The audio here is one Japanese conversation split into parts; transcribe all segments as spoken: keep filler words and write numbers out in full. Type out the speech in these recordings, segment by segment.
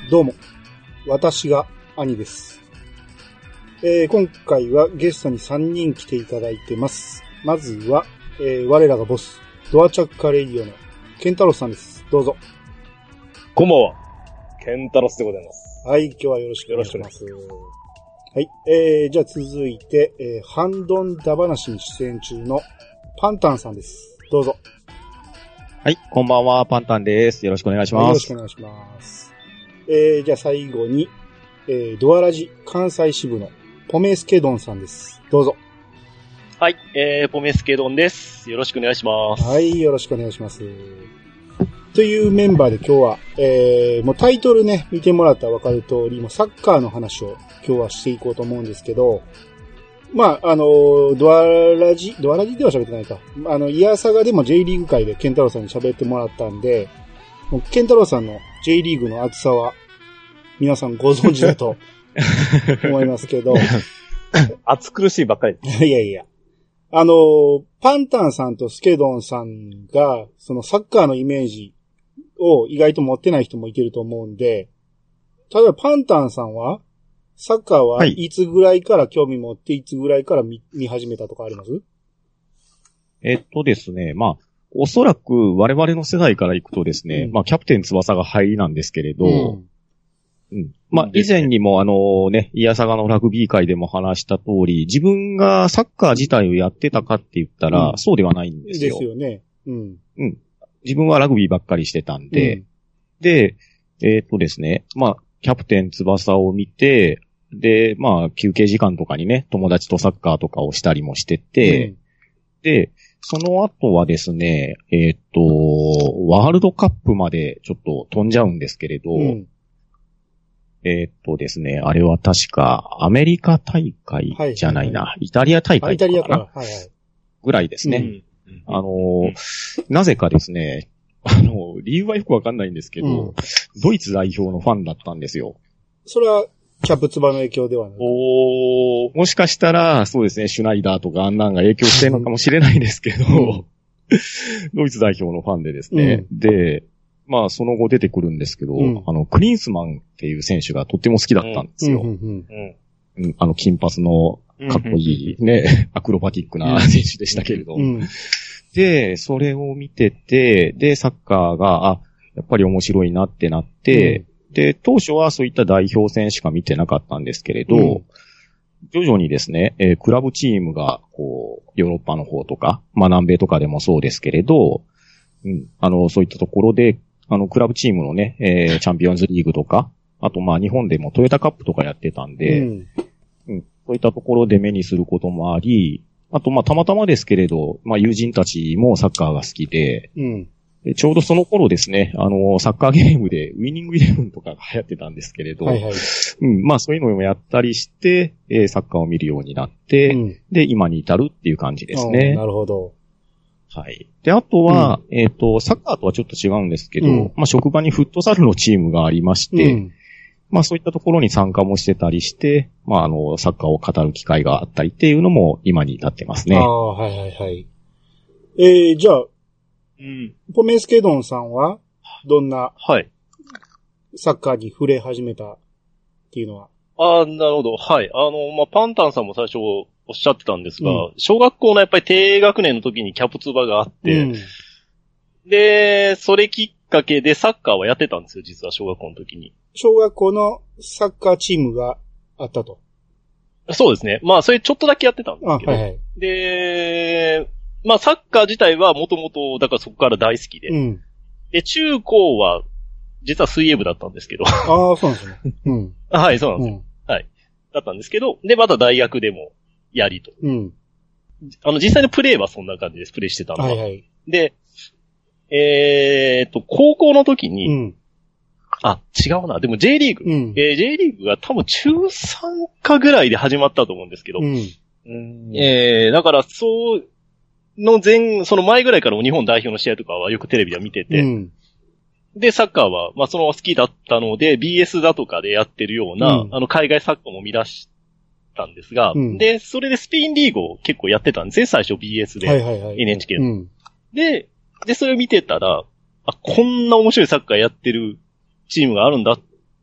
どうも、私が兄です。えー、今回はゲストにさんにん来ていただいてます。まずは、えー、我らがボス、ドアチャッカレイディオのケンタロスさんです。どうぞ。 こんばんは。ケンタロスでございます。 はい、今日はよろしくお願いします。はい、えー、じゃあ続いて、えー、ハンドンダ話に出演中のパンタンさんです。どうぞ。 はい、こんばんは、パンタンです。よろしくお願いします。 はい、よろしくお願いします。えー、じゃあ最後に、えー、ドアラジ関西支部のポメスケドンさんです。どうぞ。 はい、えー、ポメスケドンです。よろしくお願いします。 はい、よろしくお願いします。というメンバーで今日は、えー、もうタイトルね、見てもらったらわかる通り、もうサッカーの話を今日はしていこうと思うんですけど、まあ、あの、ドアラジ、ドアラジでは喋ってないか。あの、イヤサガでも J リーグ界でケンタロウさんに喋ってもらったんで、もうケンタロウさんの J リーグの厚さは、皆さんご存知だと思いますけど。 暑苦しいばっかり。 いやいや。あの、パンタンさんとスケドンさんが、そのサッカーのイメージを意外と持ってない人もいてると思うんで、例えばパンタンさんは、サッカーはいつぐらいから興味持って、いつぐらいから 見, 見始めたとかあります？ えっとですね、まあ、おそらく我々の世代から行くとですね、うん、まあ、キャプテン翼が入りなんですけれど、うんうん、まあ、以前にもあのね、イヤサガのラグビー界でも話した通り、自分がサッカー自体をやってたかって言ったら、うん、そうではないんですよ。 ですよね。うん。 うん。自分はラグビーばっかりしてたんで、うん、で、えっとですね、まあ、キャプテン翼を見て、で、まあ、休憩時間とかにね、友達とサッカーとかをしたりもしてて、うん、で、その後はですね、えっと、ワールドカップまでちょっと飛んじゃうんですけれど、うん、えっとですね、あれは確かアメリカ大会じゃないな、はいはいはい、イタリア大会とかかな、イタリアか、はいはい、ぐらいですね。うん、あの、うん、なぜかですね、あの、理由はよくわかんないんですけど、うん、ドイツ代表のファンだったんですよ。 それは、キャプツバの影響ではない。 おー、もしかしたら、そうですね、シュナイダーとかあんなんが影響してるのかもしれないですけど、うん、ドイツ代表のファンでですね、うん、で、まあその後出てくるんですけど、うん、あの、クリンスマンっていう選手がとっても好きだったんですよ。うんうんうん、あの、金髪のかっこいいね、うんうん、アクロバティックな選手でしたけれど、うん、で、それを見てて、で、サッカーが、あ、やっぱり面白いなってなって、うんで、当初はそういった代表戦しか見てなかったんですけれど、うん、徐々にですね、えー、クラブチームが、こう、ヨーロッパの方とか、まあ南米とかでもそうですけれど、うん、あの、そういったところで、あの、クラブチームのね、えー、チャンピオンズリーグとか、あとまあ日本でもトヨタカップとかやってたんで、うんうん、そういったところで目にすることもあり、あとまあたまたまですけれど、まあ友人たちもサッカーが好きで、うんちょうどその頃ですね、あの、サッカーゲームでウィニングイレブンとかが流行ってたんですけれど、はいはい、うん、まあそういうのもやったりして、えー、サッカーを見るようになって、うん、で、今に至るっていう感じですね。 なるほど。 はい。で、あとは、うん、えっと、サッカーとはちょっと違うんですけど、うん、まあ職場にフットサルのチームがありまして、うん、まあそういったところに参加もしてたりして、まああの、サッカーを語る機会があったりっていうのも今に至ってますね。 ああ、はいはいはい。えー、じゃあ、うん、ポメスケドンさんはどんなサッカーに触れ始めたっていうのは、 はい、ああ、なるほど。はい。あの、まあ、パンタンさんも最初おっしゃってたんですが、うん、小学校のやっぱり低学年の時にキャプツバがあって、うん、で、それきっかけでサッカーはやってたんですよ、実は小学校の時に。 小学校のサッカーチームがあったと。 そうですね。まあ、それちょっとだけやってたんですけど。 あ、はいはい。 で、まあ、サッカー自体はもともと、だからそこから大好きで。うん、で、中高は、実は水泳部だったんですけど。 ああ、そうなんですね。うん。 はい、そうなんですよ、うん。はい。だったんですけど、で、また大学でもやりと。うん。あの、実際のプレーはそんな感じです。プレーしてたのは。はいはい。で、えーっと、高校の時に、うん、あ、違うな。でも J リーグ。うん、えー、J リーグが多分中さんかぐらいで始まったと思うんですけど。うん。うん、えー、だからそう、の前、その前ぐらいからも日本代表の試合とかはよくテレビで見てて、うん、で、サッカーは、まあそのまま好きだったので、ビーエス だとかでやってるような、うん、あの海外サッカーも見出したんですが、うん、で、それでスペインリーグを結構やってたんですね、最初 ビーエス で、はいはいはい、エヌエイチケー の、うん。で、で、それを見てたら、あ、こんな面白いサッカーやってるチームがあるんだっ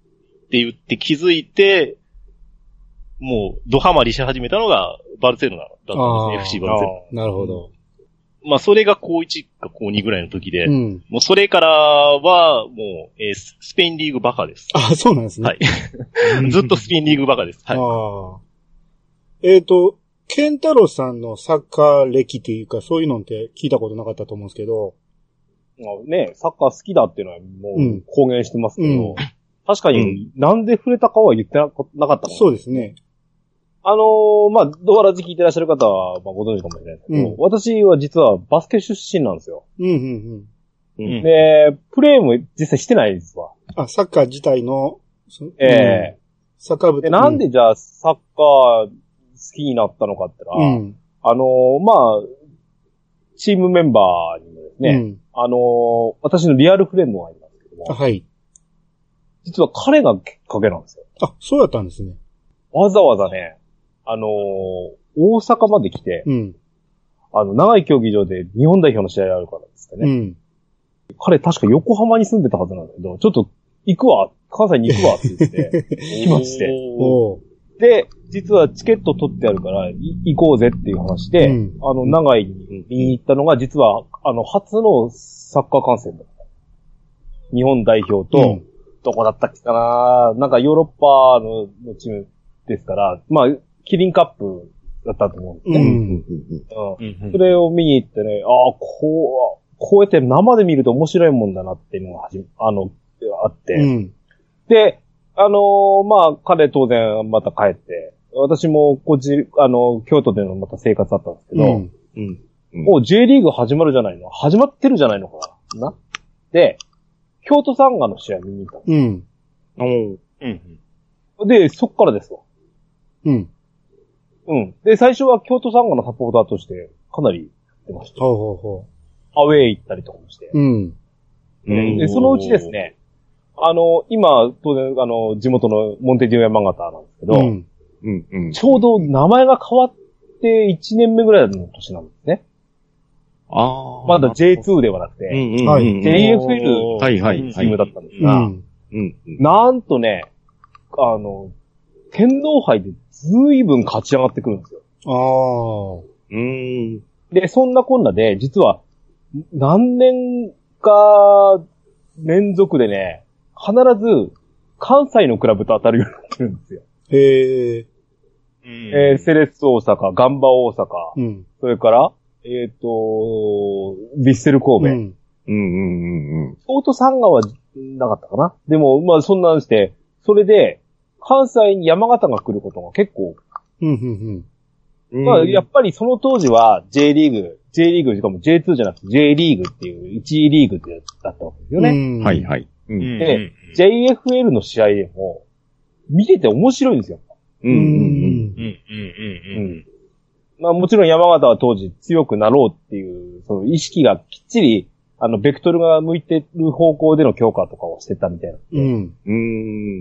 って言って気づいて、もう、ドハマりし始めたのが、バルセロナだったんですね、エフシー バルセロナ。なるほど。 まあ、それが高いちか高にぐらいの時で、 うん、 もうそれからは、もう、えー、スペインリーグバカです。 あ、そうなんですね。 はい。ずっとスペインリーグバカです。はい。 あえっ、ー、と、ケンタロウさんのサッカー歴っていうか、そういうのって聞いたことなかったと思うんですけど。 ね、サッカー好きだっていうのはもう公言してますけど、うん、確かになんで触れたかは言ってなかったの、 そうですね。 あのー、まあ、ドアラジ聞いてらっしゃる方は、まあ、ご存知かもしれないですけど、うん、私は実はバスケ出身なんですよ。 うんうんうん。 で、プレーも実際してないですわ。 あ、サッカー自体の、 ええー、 サッカー部で、なんでじゃあサッカー好きになったのかってのは、うん、あのー、まあ、チームメンバーにもですね、うん、あのー、私のリアルフレンドがいますけども、 はい。 実は彼がきっかけなんですよ。 あ、そうだったんですね。 わざわざね、あのー、大阪まで来て、 うん、 あの、長い競技場で日本代表の試合あるからですね、 うん、 彼確か横浜に住んでたはずなんだけど、ちょっと行くわ、関西に行くわって言って、来まして。で、実はチケット取ってあるから行こうぜっていう話で、うん、あの、長井に見に行ったのが実は、あの、初のサッカー観戦だった。日本代表と、うん、どこだったっけかな、なんかヨーロッパ の, のチームですから、まあ、キリンカップだったと思うんですね。うんうん、それを見に行ってね、ああ、こう、こうやって生で見ると面白いもんだなっていうのがはじめ、あの、あって。うん、で、あのー、まあ、彼当然また帰って、私もこっち、あの、京都でのまた生活だったんですけど、うんうん、もう J リーグ始まるじゃないの始まってるじゃないのかななで、京都サンガの試合見に行ったんです。 うん。 うん。で、そっからですわ。 うん。 うん。で、最初は京都サンガのサポーターとしてかなりやってました。 ほうほうほう。アウェイ行ったりとかもして。 うん。 で、そのうちですね、あの、今、当然、あの、地元のモンテディオ山形なんですけど、うんうんうん、 ちょうど名前が変わっていちねんめぐらいの年なんですね。 ああ。 まだ ジェイツー ではなくて、 うんうんはい、 ジェイエフエル のチームだったんですが、 うんうん、 なんとね、あの、天皇杯で随分勝ち上がってくるんですよ。 ああ。 うん。 で、そんなこんなで、実は、何年か連続でね、必ず関西のクラブと当たるようになってるんですよ。 へえ。 えー、セレッソ大阪、ガンバ大阪、 うん、 それから、えっ、ー、と、ヴィッセル神戸。うん。 うんうんうん。 京都サンガはなかったかな。でも、まあそんなんして、それで、関西に山形が来ることが結構。 うんうんうん。まあやっぱりその当時は J リーグ、J リーグしかも ジェイツー じゃなくて J リーグっていういちいリーグってやつだったわけですよね。 うん、 はいはい。 うん、で、ジェイエフエル の試合でも、見てて面白いんですよ。 うんうんうん。うんうんうんまあもちろん山形は当時強くなろうっていう、その意識がきっちり、あの、ベクトルが向いてる方向での強化とかをしてたみたいな。 うん。 うん。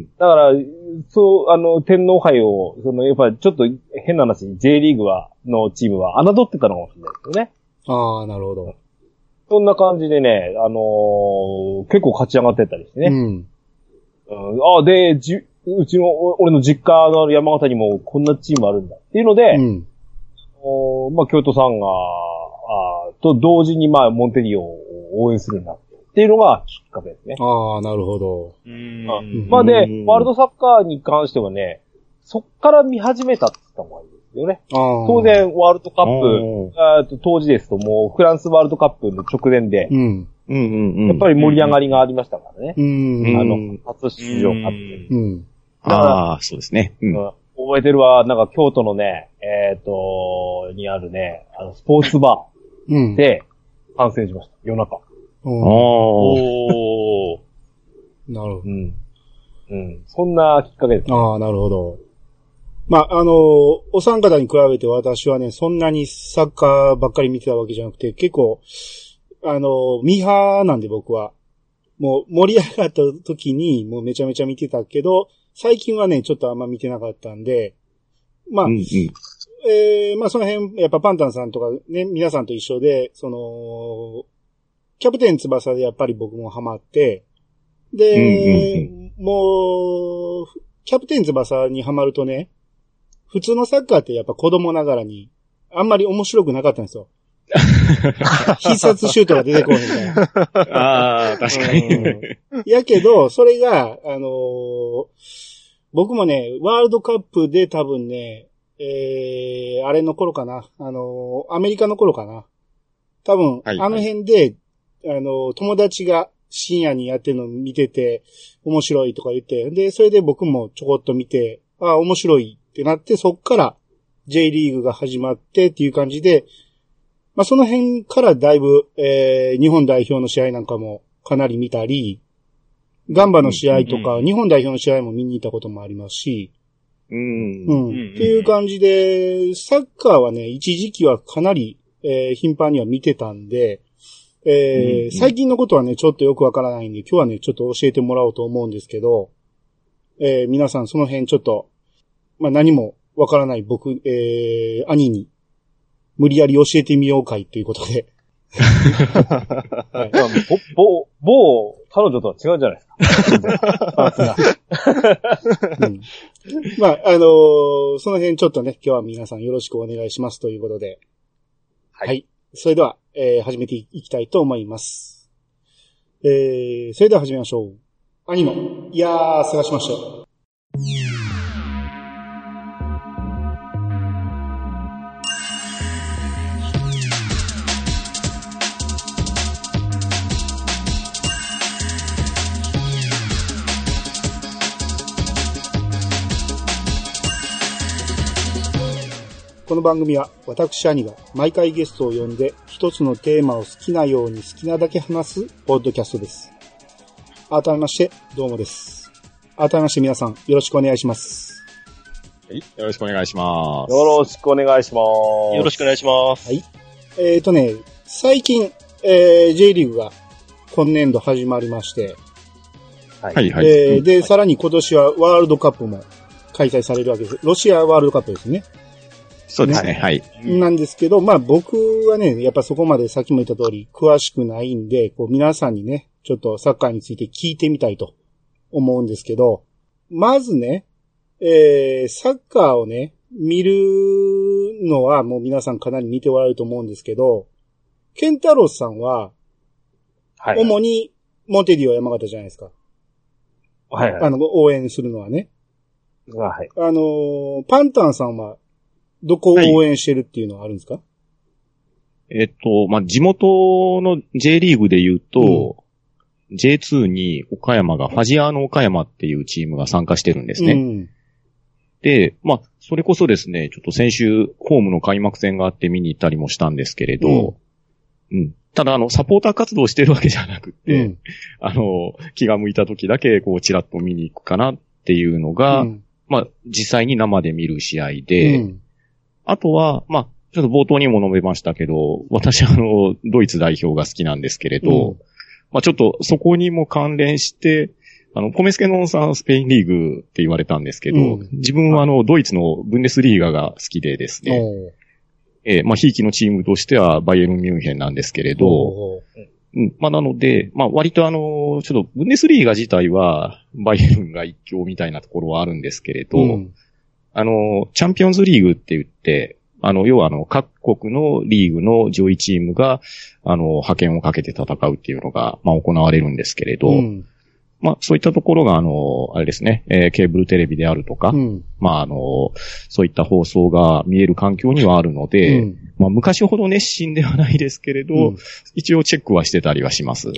だから、そう、あの、天皇杯を、その、やっぱりちょっと変な話、J リーグは、のチームは侮ってたのかもしれないですよね。 ああ、なるほど。 そんな感じでね、あのー、結構勝ち上がってたりしてね。 うん。 うん、ああ、で、じ、うちの、俺の実家の山形にもこんなチームあるんだっていうので、 うんおまあ、京都サンガと同時に、まあ、モンテディオを応援するんだっていうのがきっかけですね。 ああ、なるほど。 うんまあ、で、ワールドサッカーに関してはね、そっから見始めたって言った方がいいですよね。当然、ワールドカップ、当時ですともう、フランスワールドカップの直前で、 うんうんうんうん、 やっぱり盛り上がりがありましたからね。 うん、 あの、初出場があって。 うん、 ああ、そうですね。うん覚えてるわ、なんか京都のね、えっ、ー、と、にあるね、あの、スポーツバーで観戦しました、夜中。 おー。 なるほど。 うん。うん。そんなきっかけです、ね。 ああ、なるほど。まあ、あの、お三方に比べて私はね、そんなにサッカーばっかり見てたわけじゃなくて、結構、あの、ミーハーなんで僕は。もう盛り上がった時に、もうめちゃめちゃ見てたけど、最近はね、ちょっとあんま見てなかったんで、まあ、 うんうん、 えー、まあその辺、やっぱパンタンさんとかね、皆さんと一緒で、その、キャプテン翼でやっぱり僕もハマって、で、うんうんうん、 もう、キャプテン翼にハマるとね、普通のサッカーってやっぱ子供ながらに、あんまり面白くなかったんですよ。必殺シュートが出てこへんから。 ああ、確かに。 やけど、それが、あのー、僕もね、ワールドカップで多分ね、えー、あれの頃かな。あのー、アメリカの頃かな。多分、はいはい、あの辺で、あのー、友達が深夜にやってるのを見てて、面白いとか言って、で、それで僕もちょこっと見て、ああ、面白いってなって、そっから J リーグが始まってっていう感じで、まあ、その辺からだいぶ、えー、日本代表の試合なんかもかなり見たり、ガンバの試合とか、日本代表の試合も見に行ったこともありますし、 うん。 うん。っていう感じで、サッカーはね、一時期はかなり、えー、頻繁には見てたんで、えー、最近のことはね、ちょっとよくわからないんで、今日はね、ちょっと教えてもらおうと思うんですけど、えー、皆さんその辺ちょっと、まあ、何もわからない僕、えー、兄に、無理やり教えてみようかいということで。 はい、某、某、彼女とは違うんじゃないですか。 うん、まあ、あのー、その辺ちょっとね、今日は皆さんよろしくお願いしますということで。はい。はい、それでは、えー、始めていきたいと思います。えー、それでは始めましょう。兄の、いやー、探しましたよ。この番組は私兄が毎回ゲストを呼んで一つのテーマを好きなように好きなだけ話すポッドキャストです。改めましてどうもです。改めまして皆さんよろしくお願いします。 はい、よろしくお願いします。 よろしくお願いします。 よろしくお願いします。 はい。えっとね、最近、えー、J リーグが今年度始まりまして、 はいはい。 えー、で、さらに今年はワールドカップも開催されるわけです。ロシアワールドカップですね。 そうですね、はい。 なんですけど、まあ僕はね、やっぱそこまでさっきも言った通り詳しくないんで、こう皆さんにね、ちょっとサッカーについて聞いてみたいと思うんですけど、まずね、えー、サッカーをね、見るのはもう皆さんかなり見ておられると思うんですけど、ケンタロスさんは、はい、主にモンテディオ山形じゃないですか。 はい、はい。 あの、応援するのはね。 はい。 あの、パンタンさんは、どこを応援してるっていうのはあるんですか？はい、 えっと、まあ、地元の J リーグで言うと、うん、ジェイツー に岡山が、ファジアーノ岡山っていうチームが参加してるんですね。うん、で、まあ、それこそですね、ちょっと先週、ホームの開幕戦があって見に行ったりもしたんですけれど、うん。うん、ただ、あの、サポーター活動してるわけじゃなくて、うん、あの、気が向いた時だけ、こう、チラッと見に行くかなっていうのが、うん、まあ、実際に生で見る試合で、うん、あとは、まあ、ちょっと冒頭にも述べましたけど、私あの、ドイツ代表が好きなんですけれど、うん、まあちょっとそこにも関連して、あの、コメスケノンさんスペインリーグって言われたんですけど、うん、自分はあの、ドイツのブンデスリーガが好きでですね、えー、まあ、ひいきのチームとしてはバイエルンミュンヘンなんですけれど、うん、まあなので、まあ割とあの、ちょっとブンデスリーガ自体はバイエルンが一強みたいなところはあるんですけれど、うん、あの、チャンピオンズリーグって言って、あの、要はあの、各国のリーグの上位チームが、あの、派遣をかけて戦うっていうのが、まあ、行われるんですけれど、うん、まあ、そういったところが、あの、あれですね、えー、ケーブルテレビであるとか、うん、まあ、あの、そういった放送が見える環境にはあるので、うん、まあ、昔ほど熱心ではないですけれど、うん、一応チェックはしてたりはします。 あ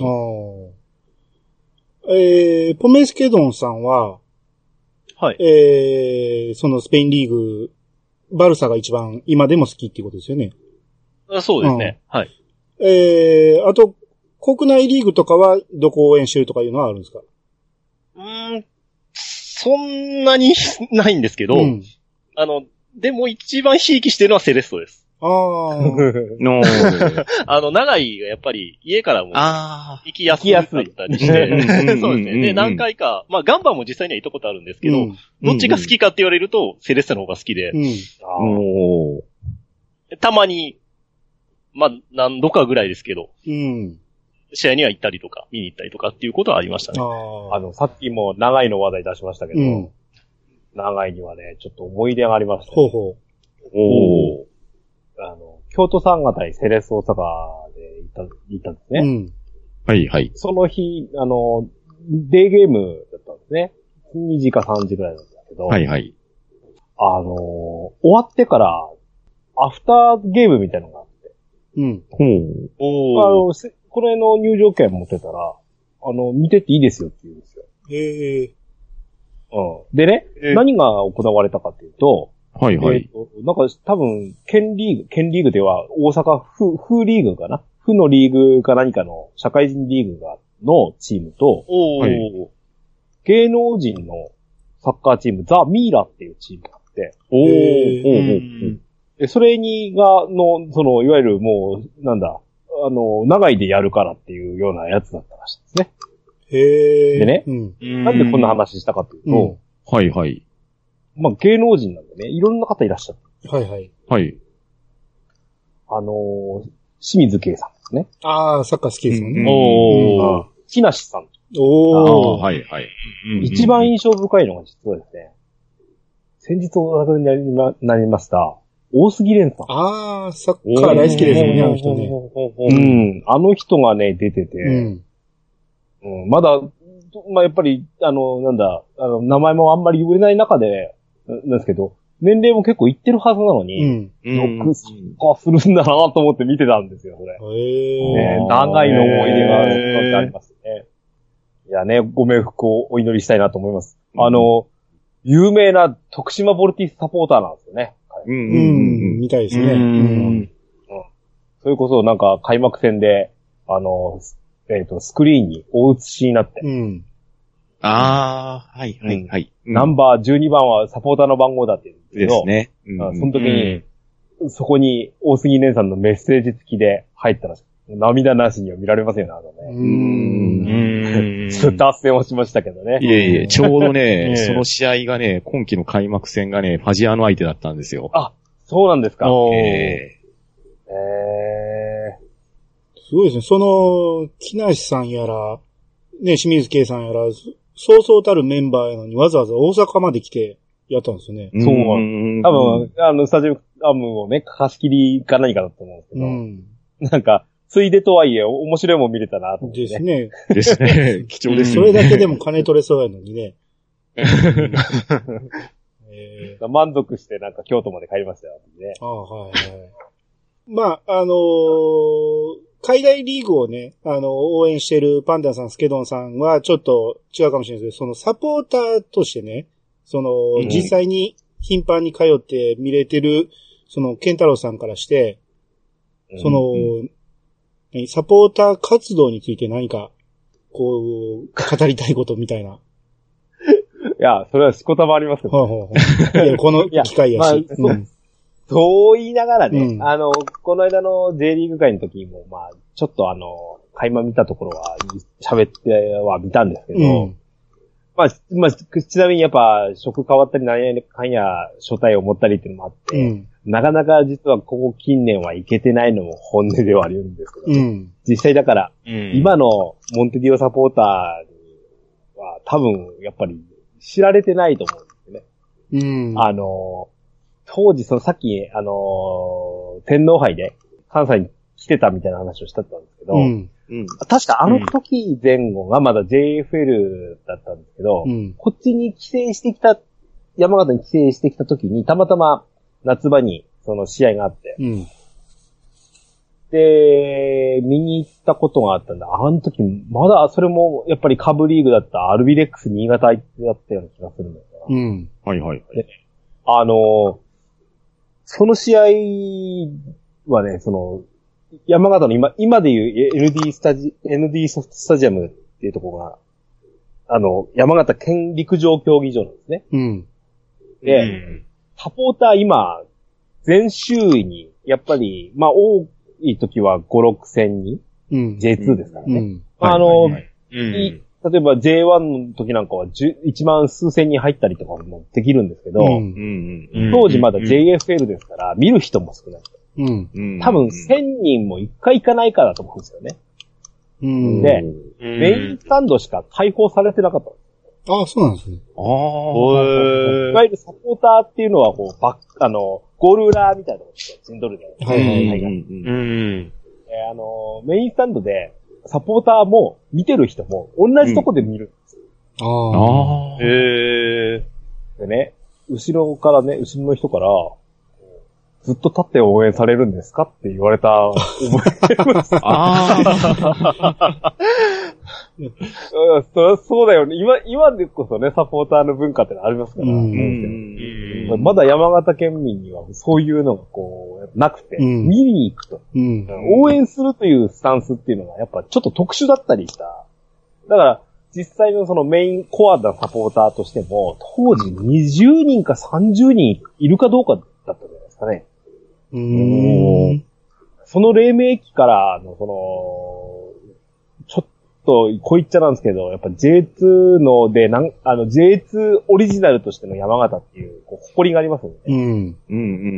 えー、ポメスケドンさんは、 はい。 えー、そのスペインリーグ、バルサが一番今でも好きっていうことですよね。 あ、そうですね。うん、はい。 えー、あと、国内リーグとかはどこを応援してるとかいうのはあるんですか？ うーん、そんなにないんですけど、うん、あの、でも一番ひいきしてるのはセレストです。 ああ。 のあの、長井がやっぱり家からも行きやすかったりして、そうですね。で、何回か、まあ、ガンバも実際には行ったことあるんですけど、うん、どっちが好きかって言われると、セレッサの方が好きで、うん、たまに、まあ、何度かぐらいですけど、うん、 試合には行ったりとか、見に行ったりとかっていうことはありましたね。 ああの、さっきも長井の話題出しましたけど、うん、長井にはね、ちょっと思い出がありました、ね。 ほうほう。 おー。あの、京都サンガ対セレッソ大阪で行った、行ったんですね。うん。 はいはい。 その日、あの、デーゲームだったんですね。にじかさんじぐらいなんですけど。 はいはい。 あのー、終わってから、アフターゲームみたいなのがあって。 うん。 ほう。 おあの、これの入場券持ってたら、あの、見てっていいですよって言うんですよ。 へえ。 うん。でね、何が行われたかっていうと、 はいはい。 えー、なんか多分、県リーグ、県リーグでは大阪府、府リーグかな府のリーグか何かの社会人リーグが、のチームと、 おー、はい、 芸能人のサッカーチーム、ザ・ミーラっていうチームがあって、 おー、おー、 で、それにが、の、その、いわゆるもう、なんだ、あの、長いでやるからっていうようなやつだったらしいですね。 へー。 でね、 うん、 なんでこんな話したかというと、うん、 はいはい。 まあ、芸能人なんでね、いろんな方いらっしゃる。 はいはい。 はい。 あのー、清水圭さんですね。 ああ、サッカー好きですもんね。 おー。木梨さん。 おー。はいはい。 一番印象深いのが実はですね、先日お亡くなりになりました、大杉蓮さん。 ああ、サッカー大好きですもんね、あの人ね。 うん。あの人がね、出てて、うんうん、まだ、まあ、やっぱり、あの、なんだ、あの、名前もあんまり売れない中で、なんですけど、年齢も結構いってるはずなのに、うん、よくサッカーするんだなと思って見てたんですよ、それ。へー。ね、長いの思い出がありますね。いやね、ご冥福をお祈りしたいなと思います。うん、あの、有名な徳島ボルティスサポーターなんですよね。 うん、うん、みたいですね。うん。うん。 それこそなんか開幕戦で、あの、えっと、スクリーンに大写しになって。 うん。 ああ、はいはいはい。 うん、ナンバーじゅうにばんはサポーターの番号だって言うんですけど。 ですね。 うん、その時に、うん、そこに大杉蓮さんのメッセージ付きで入ったら、涙なしには見られませんよね、あのね。 うーん。ちょっと脱線をしましたけどね。 いえいえ、ちょうどね、その試合がね、今季の開幕戦がね、ファジアの相手だったんですよ。 あ、そうなんですか。 えー、えー。すごいですね。その、木梨さんやら、ね、清水圭さんやら、そうそうたるメンバーやのにわざわざ大阪まで来てやったんですよね。 そう。多分、あの、スタジアムをね、貸し切りか何かだと思うんですけど、うん、なんか、ついでとはいえ、面白いもん見れたなと思って、ね。 ですね。 ですね。貴重ですね。それだけでも金取れそうやのにね。 えー、満足してなんか京都まで帰りましたよ、ね。 ああ、はいはい。まあ、あのー、海外リーグをね、あの、応援してるパンダさん、スケドンさんはちょっと違うかもしれないですけど、そのサポーターとしてね、その、うん、実際に頻繁に通って見れてる、その、ケンタロウさんからして、その、うんうん、サポーター活動について何か、こう、語りたいことみたいな。 いや、それはしこたまありますけど、ね。ほうほうほういや、 この機会やし。 やまあうん、そう言いながらね、うん、あの、この間の J リーグ会の時も、まあ、ちょっとあの、垣間見たところは、喋っては見たんですけど、うん、まあ、まあ、ちなみにやっぱ、職変わったり何やかんや初対を持ったりっていうのもあって、うん、なかなか実はここ近年はいけてないのも本音ではあるんですけど、うん、実際だから、うん、今のモンテディオサポーターは多分やっぱり知られてないと思うんですよね。うん、あの、当時そのさっき、あの、天皇杯で関西に来てたみたいな話をしてたんですけど、うんうん、確かあの時前後がまだ ジェイエフエル だったんですけど、うん、こっちに帰省してきた、山形に帰省してきた時にたまたま夏場にその試合があって、うん、で、見に行ったことがあったんだ。あの時、まだそれもやっぱり下部リーグだったアルビレックス新潟相手だったような気がするんだよな。 うん。はいはいはい。 あの、その試合はね、その、山形の今、今でいう エヌディー スタジ、エヌディー ソフトスタジアムっていうところが、あの、山形県陸上競技場なんですね。 うん。 で、うん、サポーター今、全周囲に、やっぱり、まあ、多い時はご、ろくせんにん、うん、ジェイツー ですからね。うん、あの、はいはいはいうん、例えば ジェイワン の時なんかはいちまん数千人入ったりとかもできるんですけど、うんうん、当時まだ ジェイエフエル ですから、見る人も少ない。 うん、 多分せんにんもいっかい行かないからだと思うんですよね。 うん、で、メインスタンドしか開放されてなかった。 ああ、そうなんですね。ああ。いわゆるサポーターっていうのは、こう、バック、あの、ゴール裏みたいなのを陣取るじゃないですか。はいはいはい。うん。えー、あの、メインスタンドで、サポーターも、見てる人も、同じとこで見るんですよ。うん、ああ。へえ。でね、後ろからね、後ろの人から、ずっと立って応援されるんですかって言われた覚えてます。ああ。そりゃそうだよね。今、今でこそね、サポーターの文化ってのありますから。うんうん、まだ山形県民にはそういうのがこう、なくて、うん、見に行くと、うん。応援するというスタンスっていうのがやっぱちょっと特殊だったりした。だから、実際のそのメインコアなサポーターとしても、当時にじゅうにんかさんじゅうにんいるかどうかだったんじゃないですかね。うーん、その黎明期からの、その、ちょっと、こう言っちゃなんですけど、やっぱ ジェイツー ので、なん、あの ジェイツー オリジナルとしての山形っていう、こう、誇りがありますよね。うん。うん。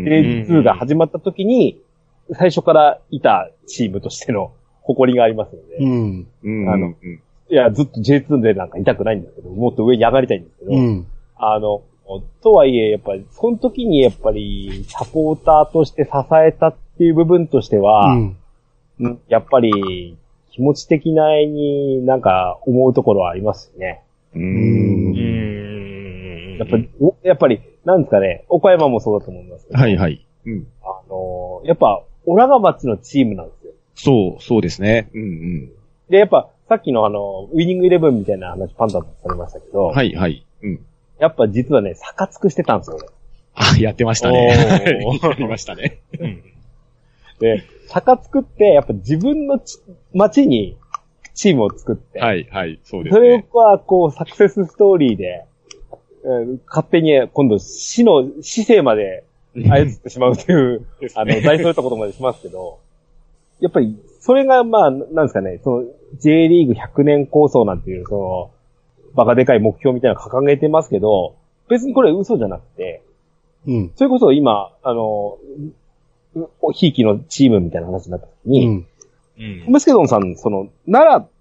ジェイツー が始まった時に、最初からいたチームとしての誇りがありますので。うん。うん。あの、うん、いや、ずっと ジェイツー でなんかいたくないんですけど、もっと上に上がりたいんですけど、うん。あの、とはいえ、やっぱり、その時にやっぱり、サポーターとして支えたっていう部分としては、うん、やっぱり、気持ち的なになんか思うところはありますね。うーん。やっぱり、やっぱり、なんですかね、岡山もそうだと思いますけど。 はいはい。うん。 あのー、やっぱ、オラが町のチームなんですよ。 そう、そうですね。うんうん。 で、やっぱ、さっきのあの、ウィニングイレブンみたいな話パンダもされましたけど。 はいはい。うん。 やっぱ実はね、逆つくしてたんですよね。 あ、やってましたね。やりましたね。うん、 で、逆つくって、やっぱ自分の街にチームを作って。 はい、はい、そうですね。 それは、こう、サクセスストーリーで、えー、勝手に今度死の、死生まで操ってしまうという、ね、あの、大それたことまでしますけど、やっぱり、それが、まあ、なんですかね、その、J リーグひゃくねん構想なんていう、その、バカでかい目標みたいなの掲げてますけど、別にこれ嘘じゃなくて、うん。それこそ今、あの、ひいきのチームみたいな話になった時に、うん。うん。トムスケドンさん、その、奈良って、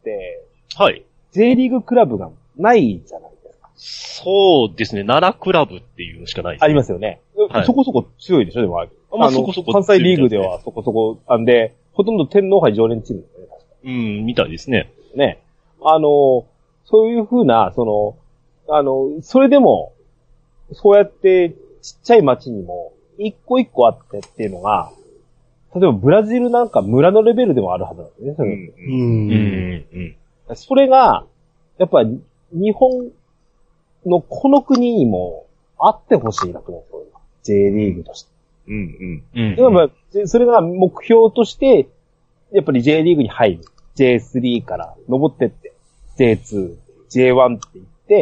はい。J リーグクラブがないじゃないですか。 そうですね、奈良クラブっていうのしかないですね。 ありますよね。はい、そこそこ強いでしょ、でも。あまあ、そこそこ。関西リーグではそこそこ、あんで、ほとんど天皇杯常連チームですね、確か。 うん、みたいですね。 ね。あの、そういう風な、その、あの、それでも、そうやってちっちゃい町にも、一個一個あってっていうのが、例えばブラジルなんか村のレベルでもあるはずなんですね、それ。うん。うんうん、それが、やっぱり日本のこの国にもあってほしいなと思うんですよ。J リーグとして。うんうん。うん、うん、それが目標として、やっぱり J リーグに入る。ジェイスリー から登ってって。ジェイツー、ジェイワン って言って、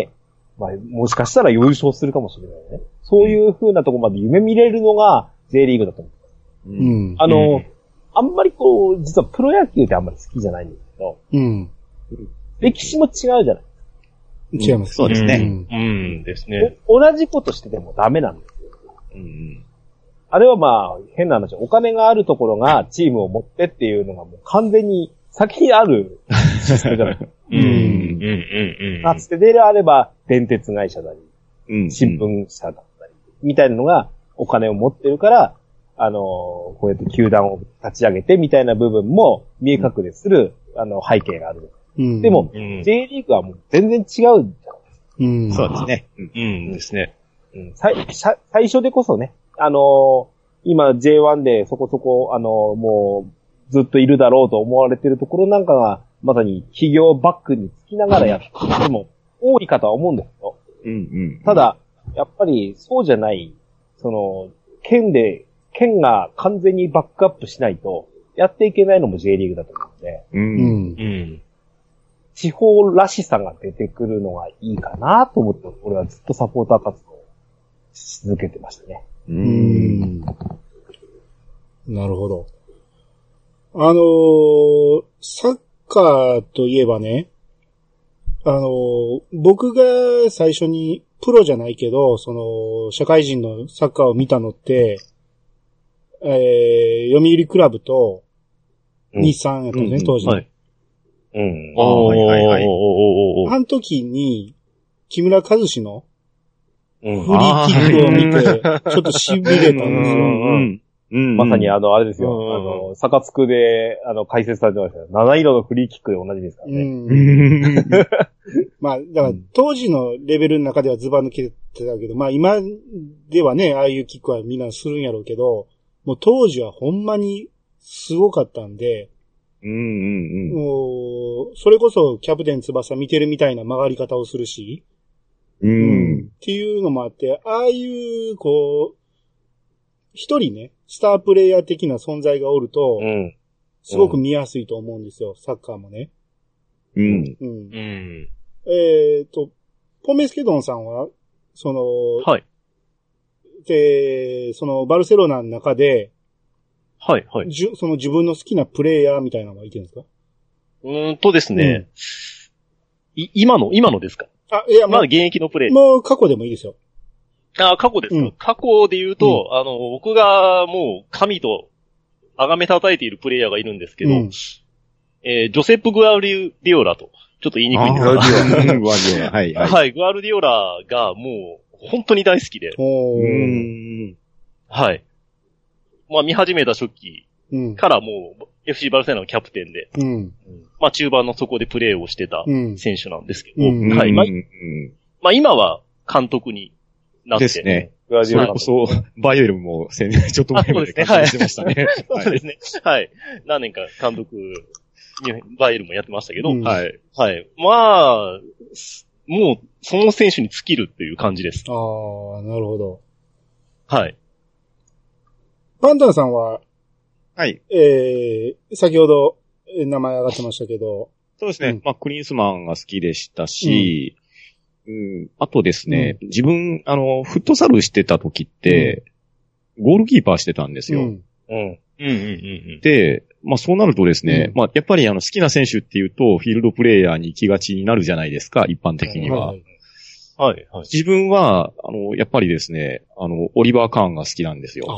まあ、もしかしたら優勝するかもしれないね。そういう風なところまで夢見れるのが J リーグだと思う。うん。あの、うん、あんまりこう、実はプロ野球ってあんまり好きじゃないんですけど、うん。歴史も違うじゃないですか。 違います。 そうですね。うん、うんですね。 同じことしててもダメなんですよ。うん。あれはまあ、変な話、お金があるところがチームを持ってっていうのがもう完全に先にあるシステムじゃないですか。うん。うん。うん。うん。かつてであれば、電鉄会社だり、うん。新聞社だったり、みたいなのがお金を持ってるから、あの、こうやって球団を立ち上げてみたいな部分も見え隠れする、うん、あの、背景がある。うん。でも、うん、J リーグはもう全然違うじゃないですか。 うん。そうですね。うん。うん、ですね。 うん。最、最初でこそね、あの、今 ジェイワン でそこそこ、あの、もう、ずっといるだろうと思われてるところなんかが、まさに企業バックにつきながらやってるも多いかとは思うんですよ。うんうん。ただ、やっぱりそうじゃない、その、県で、県が完全にバックアップしないと、やっていけないのも J リーグだと思うんで、うん。うん。地方らしさが出てくるのがいいかなと思って、俺はずっとサポーター活動をし続けてましたね。うーん。 なるほど。あのー、サッカーといえばね、あのー、僕が最初にプロじゃないけど、その、社会人のサッカーを見たのって、えー、読売クラブと日産やったんですね、うん、当時、はい。 うん。 ああ、はいはいはい。 あの時に、木村和志のフリーキックを見て、ちょっと痺れたんですよ。うんうん、まさにあの、あれですよ。あの、サカツクで、あの、解説されてましたよ。七色のフリーキックで同じですからね。うんまあ、だから、当時のレベルの中ではズバ抜けてたけど、まあ今ではね、ああいうキックはみんなするんやろうけど、もう当時はほんまにすごかったんで、 うんうんうん、 もう、それこそキャプテン翼見てるみたいな曲がり方をするし、 うん、うん。 っていうのもあって、ああいう、こう、一人ね、スタープレイヤー的な存在がおると、うん、すごく見やすいと思うんですよ、サッカーもね。 うん。 うん。うん、えっと、ポメスケドンさんは、その、 はい。 で、その、バルセロナの中で、 はい、はい。 じゅ、その自分の好きなプレイヤーみたいなのはいてるんですか？ うーんとですね、うん、い、今の、今のですか？ あ、いや、 まだ現役のプレイ。 もう過去でもいいですよ。 あ、過去ですか、うん、過去で言うと、うん、あの、僕がもう神と崇め叩いているプレイヤーがいるんですけど、うん、えー、ジョセップ・グアルディオラと、ちょっと言いにくいんですが。グアルディオラ。はい、はい。 はい、グアルディオラがもう本当に大好きで。 おー。 はい。まあ見始めた初期からもう エフシー バルセロナのキャプテンで、うん、まあ中盤の底でプレーをしてた選手なんですけど、うん、はい。まあ、まあ今は監督になって。 ですね。それこそ、バイエルンもちょっと前まで監督してましたね。 そうですね。はい。何年か監督にバイエルンもやってましたけど、うん、はい。はい。まあ、もうその選手に尽きるっていう感じです。 ああ、なるほど。 はい。 パンタンさんは、 はい。 えー、先ほど名前上がってましたけど。 そうですね。うん、まあ、クリンスマンが好きでしたし、うんうん、あとですね、うん、自分、あの、フットサルしてた時って、うん、ゴールキーパーしてたんですよ。うん。 うん。うんうんうん。 で、まあそうなるとですね、うん、まあやっぱりあの好きな選手っていうと、フィールドプレイヤーに行きがちになるじゃないですか、一般的には。 はい、はい、はい。 自分は、あの、やっぱりですね、あの、オリバー・カーンが好きなんですよ。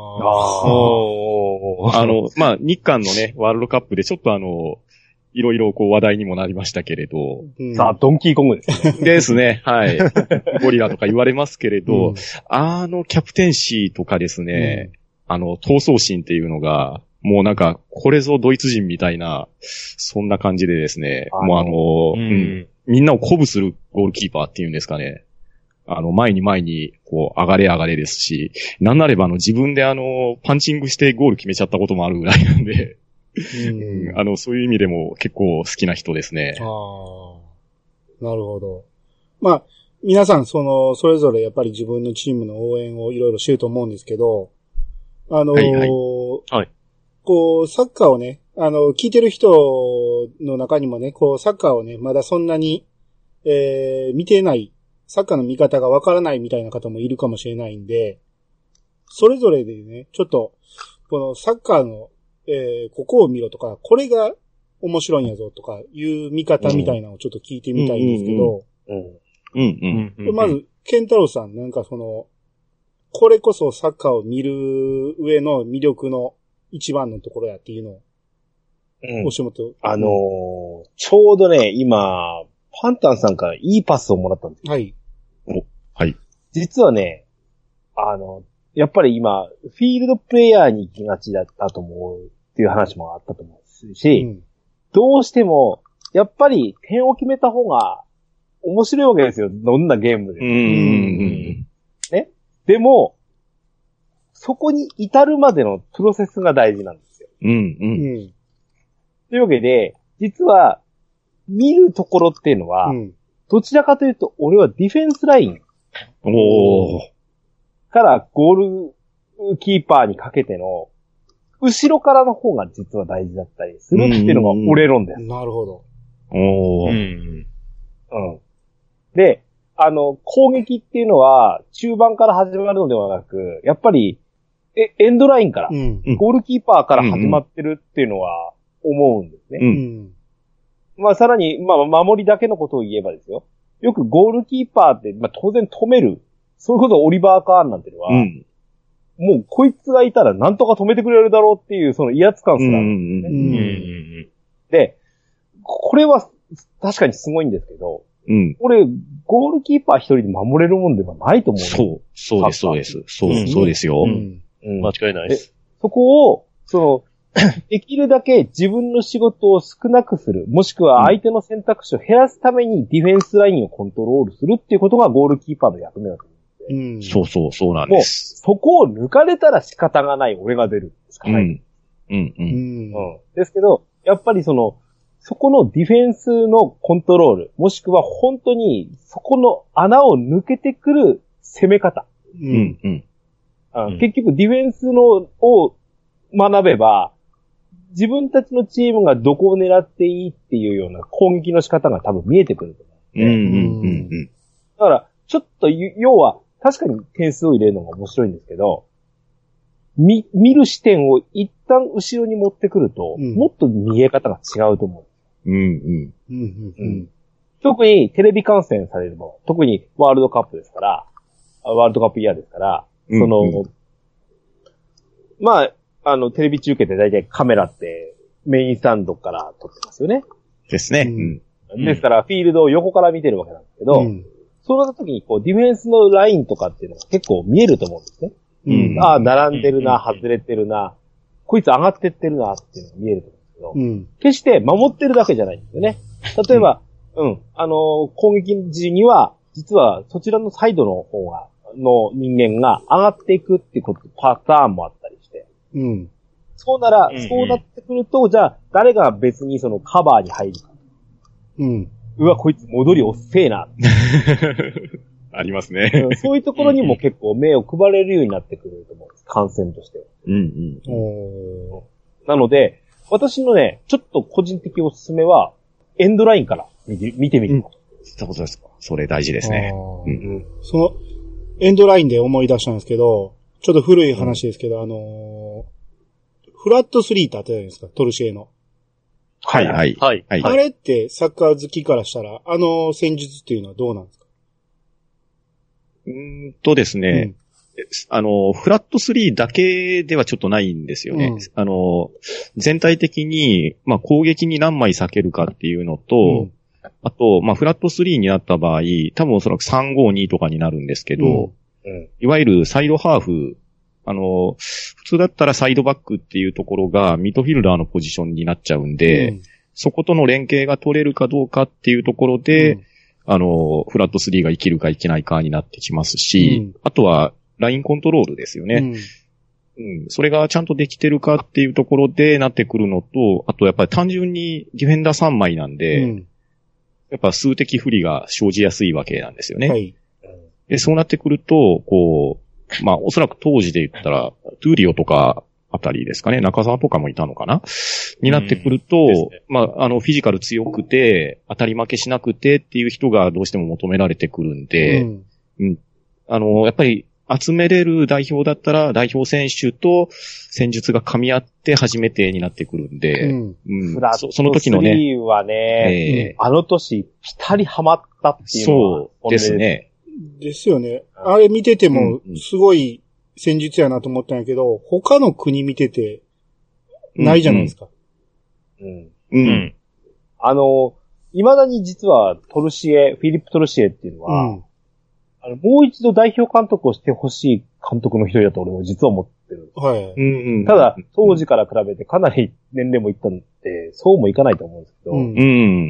ああ。あの、まあ日韓のね、ワールドカップでちょっとあの、いろいろこう話題にもなりましたけれど。 うん、さあ、ドンキーコングですね。 ですね。はい。ゴリラとか言われますけれど、うん、あのキャプテンシーとかですね、うん、あの、闘争心っていうのが、もうなんか、これぞドイツ人みたいな、そんな感じでですね、あもうあの、うん、みんなを鼓舞するゴールキーパーっていうんですかね。あの、前に前に、こう、上がれ上がれですし、なんなればあの、自分であの、パンチングしてゴール決めちゃったこともあるぐらいなんで、うん、あの、そういう意味でも結構好きな人ですね。 ああ、なるほど。まあ、皆さんその、それぞれやっぱり自分のチームの応援をいろいろしてると思うんですけど、あのー、はいはいはい、こう、サッカーをね、あの、聞いてる人の中にもね、こう、サッカーをね、まだそんなに、えー、見てない、サッカーの見方がわからないみたいな方もいるかもしれないんで、それぞれでね、ちょっと、このサッカーの、えー、ここを見ろとか、これが面白いんやぞとかいう見方みたいなのをちょっと聞いてみたいんですけど、 うんうん。 まず、ケンタロウさん、なんかその、これこそサッカーを見る上の魅力の一番のところやっていうのを、うん、おしもと。 あのー、ちょうどね、今、パンタンさんからいいパスをもらったんですよ。 はい。 お、はい。 実はね、あの、やっぱり今、フィールドプレイヤーに行きがちだったと思うっていう話もあったと思うし、うん、どうしても、やっぱり点を決めた方が面白いわけですよ。どんなゲームでも。 うん。 ね。でも、そこに至るまでのプロセスが大事なんですよ。 うんうん。 というわけで、実は、見るところっていうのは、うん、どちらかというと、俺はディフェンスライン。 おー。 からゴールキーパーにかけての、後ろからの方が実は大事だったりするっていうのが俺論です。 なるほど。 おー。 うん。うん。で、あの、攻撃っていうのは、中盤から始まるのではなく、やっぱり、え、エンドラインから、うん、ゴールキーパーから始まってるっていうのは思うんですね。 うん。 まあ、さらに、まあ、守りだけのことを言えばですよ。よくゴールキーパーって、まあ、当然止める。そういうことオリバー・カーンなんていうのは、うん、もうこいつがいたらなんとか止めてくれるだろうっていう、その威圧感すらあるんですね。で、 これは確かにすごいんですけど、 うん。 これ、ゴールキーパー一人で守れるもんではないと思う。 そう、そうです、そうです。そう、うん、そうですよ。うん。 うん、間違いないです。 そこを、その、できるだけ自分の仕事を少なくする、もしくは相手の選択肢を減らすためにディフェンスラインをコントロールするっていうことがゴールキーパーの役目だと思うんで。 うん。そうそう、そうなんです。 もう、そこを抜かれたら仕方がない、俺が出るしかない。うん。 うん、うん。うん。 ですけど、やっぱりその、そこのディフェンスのコントロール、もしくは本当にそこの穴を抜けてくる攻め方。 うん、うん。 うん、結局ディフェンスのを学べば、自分たちのチームがどこを狙っていいっていうような攻撃の仕方が多分見えてくると思う、 ね。うん、うん、うん。 だから、ちょっと、要は、確かに点数を入れるのが面白いんですけど、見、見る視点を一旦後ろに持ってくると、うん、もっと見え方が違うと思う。 うんうん。 うんうん、特にテレビ観戦されるもの、特にワールドカップですから、ワールドカップイヤーですから、うんうん、その、まあ、あの、テレビ中継で大体カメラってメインスタンドから撮ってますよね。 ですね。 うん、ですから、フィールドを横から見てるわけなんですけど、うん、そうなった時にこう、ディフェンスのラインとかっていうのが結構見えると思うんですね。うん、ああ、並んでるな、外れてるな、こいつ上がってってるなっていうのが見えると思うんですけど、うん、決して守ってるだけじゃないんですよね。例えば、うん、うん、あのー、攻撃時には、実はそちらのサイドの方が、の人間が上がっていくっていうこと、パターンもあったりして。うん。そうなら、うんうん、そうなってくると、じゃあ、誰が別にそのカバーに入るか。うん。うわ、こいつ戻りおっせえな。 ありますね、 うん。そういうところにも結構目を配れるようになってくると思うんです。観戦として。 うんうん。 おなので、私のね、ちょっと個人的おすすめは、エンドラインから見て見てみること。 うん。したことですか。それ大事ですね。うん。 その、エンドラインで思い出したんですけど、ちょっと古い話ですけど、うん、あのー、フラットスリーってあったじゃないですか、トルシエの。 はいはい。 はい。 あれってサッカー好きからしたら、あの戦術っていうのはどうなんですか？ うーんとですね、うん、あの、フラットスリーだけではちょっとないんですよね。うん、あの、全体的に、まあ、攻撃に何枚避けるかっていうのと、うん、あと、まあ、フラットスリーになった場合、多分おそらくさんごにとかになるんですけど、うんうん、いわゆるサイドハーフ、あの、普通だったらサイドバックっていうところがミッドフィルダーのポジションになっちゃうんで、うん、そことの連携が取れるかどうかっていうところで、うん、あの、フラットスリーが生きるか生きないかになってきますし、うん、あとはラインコントロールですよね。うん、うん。それがちゃんとできてるかっていうところでなってくるのと、あとやっぱり単純にディフェンダーさんまいなんで、うん、やっぱ数的不利が生じやすいわけなんですよね。はい。で、そうなってくると、こう、まあ、おそらく当時で言ったら、トゥーリオとかあたりですかね、中澤とかもいたのかなになってくると、ね、まあ、あの、フィジカル強くて、当たり負けしなくてっていう人がどうしても求められてくるんで、うん。うん、あの、やっぱり集めれる代表だったら、代表選手と戦術が噛み合って初めてになってくるんで、うん。うん、 フラットその時のね。スリーはね、えー、あの年、ぴったりハマったっていうのは、 そうですね。 ですよね。あれ見てても、すごい戦術やなと思ったんやけど、他の国見てて、ないじゃないですか。 うん。うん。うん、あの、未だに実はトルシエ、フィリップ・トルシエっていうのは、うん、あのもう一度代表監督をしてほしい監督の一人だと俺も実は思ってる。はい。うんうん、ただ、当時から比べてかなり年齢もいったんで、そうもいかないと思うんですけど、うん、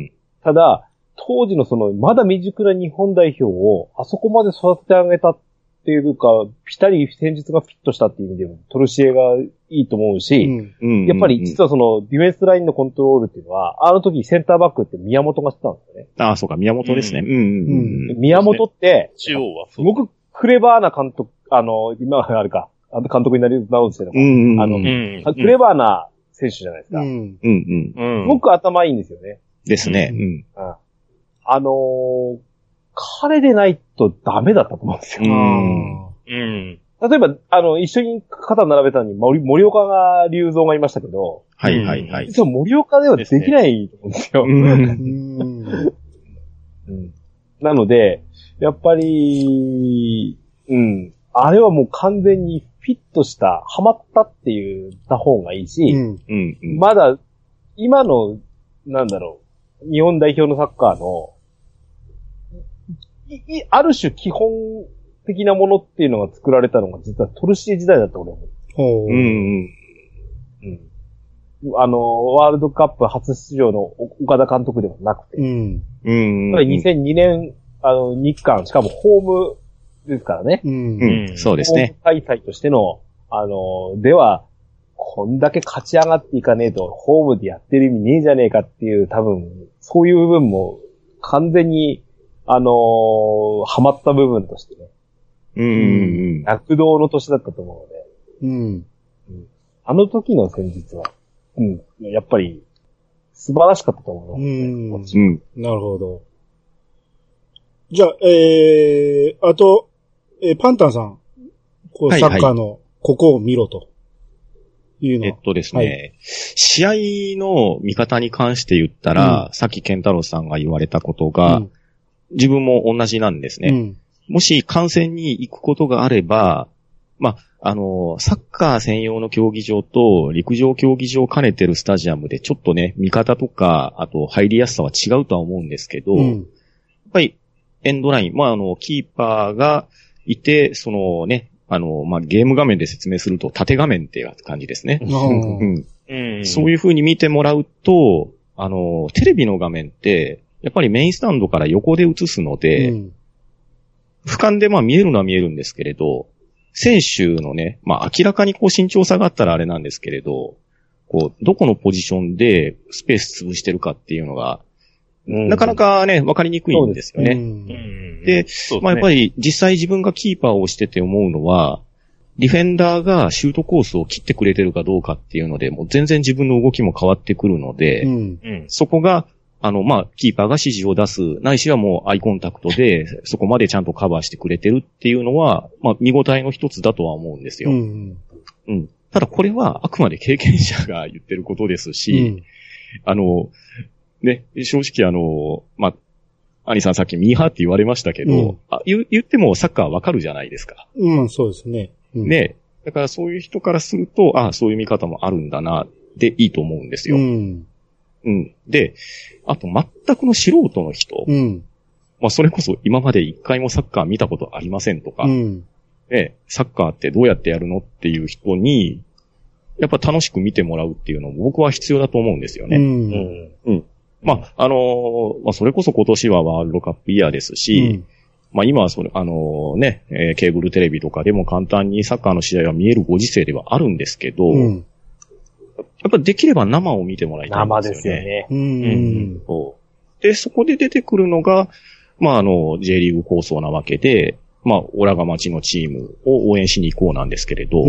ただ、当時のその、まだ未熟な日本代表を、あそこまで育ててあげたっていうか、ぴったり戦術がフィットしたっていう意味でも、トルシエがいいと思うし、うん、やっぱり実はその、ディフェンスラインのコントロールっていうのは、あの時センターバックって宮本がしてたんですよね。 ああ、そうか、宮本ですね。うん。うんうん、宮本って、 中央はすごくクレバーな監督、あの、今あるか、あの監督になり直してるのか、うんうん、あの、うん、クレバーな選手じゃないですか。うん。うん。すごく頭いいんですよね。 ですね。うん。うんあのー、彼でないとダメだったと思うんですよ。うん。うん。例えば、あの、一緒に肩並べたのに森、森岡が隆三がいましたけど。 はいはいはい。 実は森岡ではできないと思うんですよ。うん。うん。なので、やっぱり、うん。あれはもう完全にフィットした、ハマったって言った方がいいし、うん。うん。まだ、今の、なんだろう。 日本代表のサッカーの、い、い、ある種基本的なものっていうのが作られたのが実はトルシエ時代だった俺は思う。 うんうん。 うん。あの、ワールドカップ初出場の岡田監督ではなくて。うん。 うん。 やっぱりにせんにねん、あの、日韓、しかもホームですからね。 うん。うん、そうですね。 ホーム大会としての、あの、では、こんだけ勝ち上がっていかねえと、ホームでやってる意味ねえじゃねえかっていう、多分、そういう部分も完全に、あのー、ハマった部分としてね。 うんうんうん。 躍動の年だったと思うので。 うん。うん、 あの時の戦術は、うん、やっぱり、素晴らしかったと思う、ね。 うん。うん。なるほど。じゃあ、えー、あと、えー、パンタンさん、こう、サッカーの、ここを見ろと。いうのえっとですね、はい、試合の見方に関して言ったら、うん、さっき健太郎さんが言われたことが、うん、自分も同じなんですね。うん、もし観戦に行くことがあれば、まあ、あの、サッカー専用の競技場と陸上競技場を兼ねてるスタジアムでちょっとね、見方とか、あと入りやすさは違うとは思うんですけど、うん、やっぱりエンドライン、まあ、あの、キーパーがいて、そのね、あの、まあ、ゲーム画面で説明すると縦画面っていう感じですね。うんうん、そういう風に見てもらうと、あの、テレビの画面って、やっぱりメインスタンドから横で映すので、うん、俯瞰でまあ見えるのは見えるんですけれど、選手のね、まあ明らかにこう身長差があったらあれなんですけれど、こう、どこのポジションでスペース潰してるかっていうのが、うん、なかなかね、わかりにくいんですよね。で、でまあやっぱり実際自分がキーパーをしてて思うのは、ディフェンダーがシュートコースを切ってくれてるかどうかっていうので、もう全然自分の動きも変わってくるので、うん、そこが、あの、まあ、キーパーが指示を出す、ないしはもうアイコンタクトで、そこまでちゃんとカバーしてくれてるっていうのは、まあ、見応えの一つだとは思うんですよ。うん。うん。ただこれはあくまで経験者が言ってることですし、うん、あの、ね、正直あの、まあ、兄さんさっきミーハーって言われましたけど、うん、あ言、言ってもサッカーわかるじゃないですか。 うん、そうですね。うん、 ね。だからそういう人からすると、あそういう見方もあるんだな、でいいと思うんですよ。うん。うん。で、あと全くの素人の人。うん。まあそれこそ今まで一回もサッカー見たことありませんとか。うん。ね、サッカーってどうやってやるのっていう人に、やっぱ楽しく見てもらうっていうのも僕は必要だと思うんですよね。うん。うん。うん、まあ、あのー、まあそれこそ今年はワールドカップイヤーですし、うん、まあ今はそれ、あのー、ね、えー、ケーブルテレビとかでも簡単にサッカーの試合が見えるご時世ではあるんですけど、うんやっぱりできれば生を見てもらいたいんですよね。生ですよね。うん。うん、そうで、そこで出てくるのが、まあ、あの、J リーグ構想なわけで、まあ、オラが町のチームを応援しに行こうなんですけれど、うん、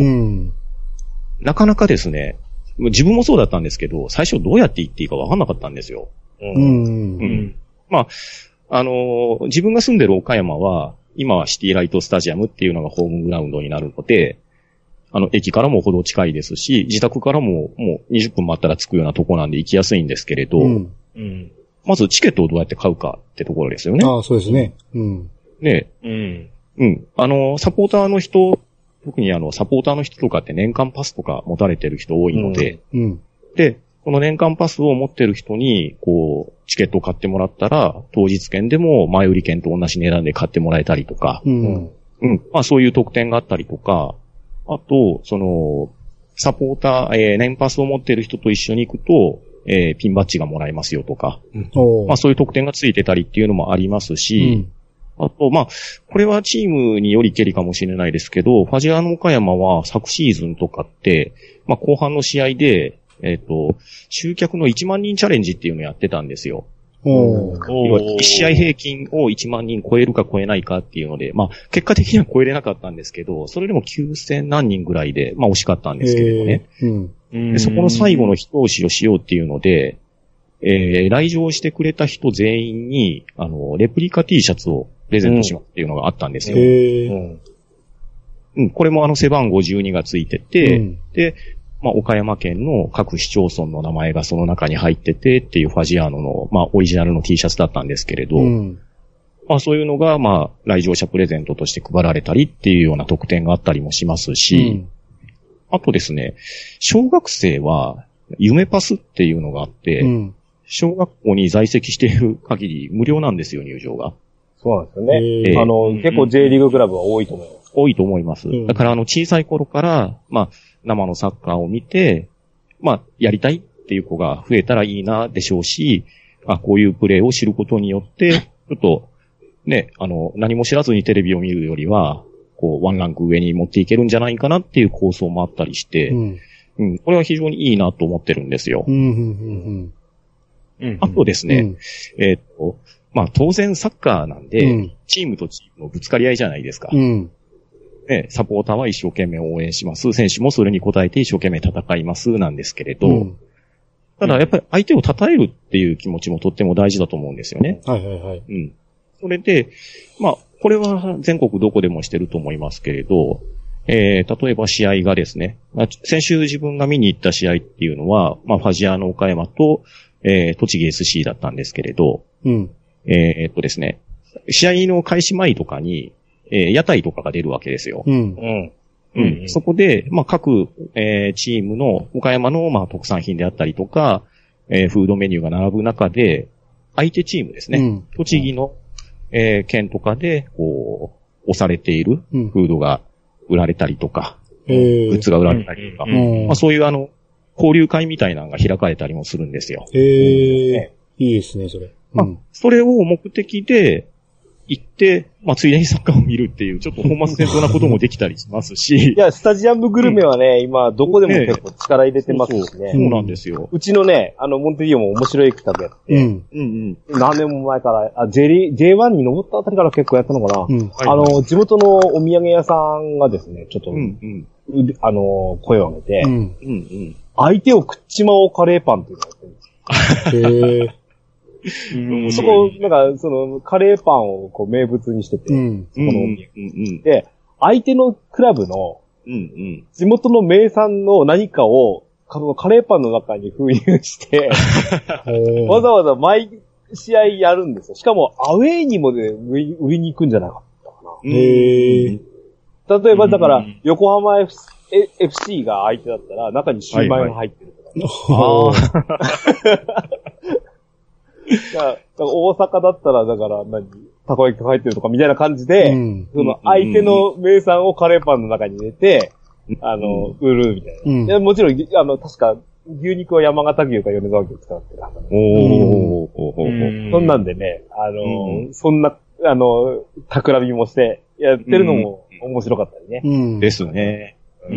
なかなかですね、自分もそうだったんですけど、最初どうやって行っていいか分かんなかったんですよ。うん。うん。うん、まあ、あの、自分が住んでる岡山は、今はシティライトスタジアムっていうのがホームグラウンドになるので、あの、駅からもほど近いですし、自宅からももうにじゅっぷん待ったら着くようなとこなんで行きやすいんですけれど、うんうん、まずチケットをどうやって買うかってところですよね。 ああ、そうですね。うん。 ねうん。うん。あの、サポーターの人、特にあの、サポーターの人とかって年間パスとか持たれてる人多いので、うん。うん、で、この年間パスを持ってる人に、こう、チケットを買ってもらったら、当日券でも前売り券と同じ値段で買ってもらえたりとか、うん。うん。まあそういう特典があったりとか、あと、その、サポーター、えー、年パスを持っている人と一緒に行くと、えー、ピンバッジがもらえますよとか、うん、まあそういう特典がついてたりっていうのもありますし、うん、あと、まあ、これはチームによりけりかもしれないですけど、ファジアーノ岡山は昨シーズンとかって、まあ後半の試合で、えっと、集客のいちまんにんチャレンジっていうのをやってたんですよ。おいち試合平均をいちまんにん超えるか超えないかっていうので、まあ結果的には超えれなかったんですけど、それでもきゅうせん何人ぐらいで、まあ惜しかったんですけれどね。うん、でそこの最後の一押しをしようっていうので、えー、来場してくれた人全員に、あの、レプリカ T シャツをプレゼントしますっていうのがあったんですよ。うんうん、これもあの背番号じゅうにがついてて、うん、で、まあ、岡山県の各市町村の名前がその中に入っててっていうファジアーノの、まあ、オリジナルの T シャツだったんですけれど、うん、まあ、そういうのが、まあ、来場者プレゼントとして配られたりっていうような特典があったりもしますし、うん、あとですね、小学生は夢パスっていうのがあって、うん、 小学校に在籍している限り無料なんですよ、入場が。 そうなんですよね。えー、あの、結構 J リーグクラブは多いと思います。 多いと思います。だからあの、小さい頃から、まあ、生のサッカーを見て、まあ、やりたいっていう子が増えたらいいなでしょうし、あ、こういうプレーを知ることによって、ちょっと、ね、あの、何も知らずにテレビを見るよりは、こう、ワンランク上に持っていけるんじゃないかなっていう構想もあったりして、うん、うん、これは非常にいいなと思ってるんですよ。うんうんうんうん、あとですね、うん、えー、っと、まあ当然サッカーなんで、うん、チームとチームのぶつかり合いじゃないですか。うんね、サポーターは一生懸命応援します。選手もそれに応えて一生懸命戦いますなんですけれど、うん、ただやっぱり相手を称えるっていう気持ちもとっても大事だと思うんですよね。はいはいはい。うん。それで、まあ、これは全国どこでもしてると思いますけれど、えー、例えば試合がですね、先週自分が見に行った試合っていうのは、まあ、ファジアーノ岡山と、えー、栃木 エスシー だったんですけれど、うん。えー、っとですね、試合の開始前とかに、えー、屋台とかが出るわけですよ。うん。うん。うん。うん、そこで、まあ、各、えー、チームの、岡山の、まあ、特産品であったりとか、えー、フードメニューが並ぶ中で、相手チームですね。うん、栃木の、えー、県とかで、こう、押されているフードが売られたりとか、うん、グッズが売られたりとか、うん、まあ、そういうあの、交流会みたいなのが開かれたりもするんですよ。 へー、ね、いいですね、それ。 うん、まあ、それを目的で行って、まあ、ついでにサッカーを見るっていう、ちょっと本末転倒なこともできたりしますし。 いや、スタジアムグルメはね、うん、今、どこでも結構力入れてますしね。そうそう、 そうなんですよ。 うちのね、あの、モンテディオも面白い企画やって、うん。うんうん。何年も前から、あ、J、ジェイワン に登ったあたりから結構やったのかな。うん。あの、はいはい、地元のお土産屋さんがですね、ちょっと、うんうん、あの、声を上げて、うん。うんうん。相手を食っちまおうカレーパンっていうのをやってるんですよ。へー。うん、そこ、なんか、その、カレーパンをこう名物にしてて、うん、そこの、うんうん、で、相手のクラブの、うんうん、地元の名産の何かを、カレーパンの中に封入して、わざわざ毎試合やるんですよ。しかも、アウェイにもね、売りに行くんじゃなかったかな。へー。例えば、だから、横浜 F、エフシー が相手だったら、中にシューマイが入ってるとか、ね。はいはい、ああ。大阪だったら、だから何、たこ焼きが入ってるとかみたいな感じで、うん、その相手の名産をカレーパンの中に入れて、うん、あの、売るみたいな。うん、でもちろん、あの、確か、牛肉は山形牛か米沢牛を使ってるはずなんで。おー。そんなんでね、あの、うん、そんな、あの、企みもしてやってるのも面白かったりね。 うん、ですね。 うん。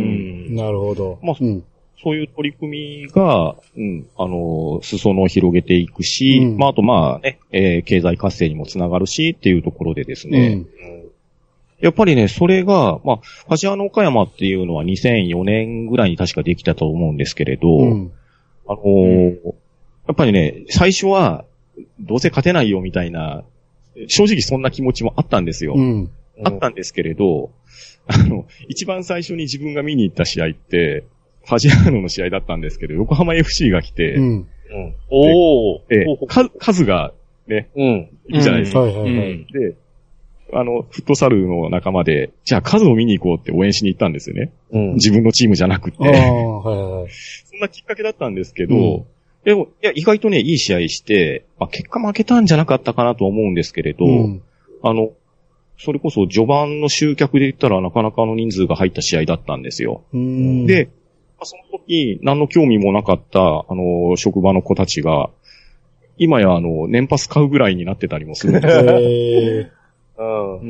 なるほど。 まあ、うんそういう取り組みが、うん、あの、裾野を広げていくし、うん、まあ、あとまあね、えー、経済活性にもつながるし、っていうところでですね、うん、やっぱりね、それが、まあ、ファジアーノ岡山っていうのはにせんよねんぐらいに確かできたと思うんですけれど、うん、あのー、やっぱりね、最初は、どうせ勝てないよみたいな、正直そんな気持ちもあったんですよ。うん、あったんですけれど、あの、一番最初に自分が見に行った試合って、ファジアーノの試合だったんですけど、横浜 エフシー が来て、うん。うん、おー。え、数がね、うん。いいじゃないですか。うん、はいはいはい。で、あの、フットサルの仲間で、じゃあ数を見に行こうって応援しに行ったんですよね。うん。自分のチームじゃなくて。ああ、はいはい。そんなきっかけだったんですけど、うん、でも、いや、意外とね、いい試合して、まあ、結果負けたんじゃなかったかなと思うんですけれど、うん、あの、それこそ序盤の集客で言ったらなかなかの人数が入った試合だったんですよ。うん、で、その時、何の興味もなかった、あの、職場の子たちが、今や、あの、年パス買うぐらいになってたりもするんですよ。へー。うん。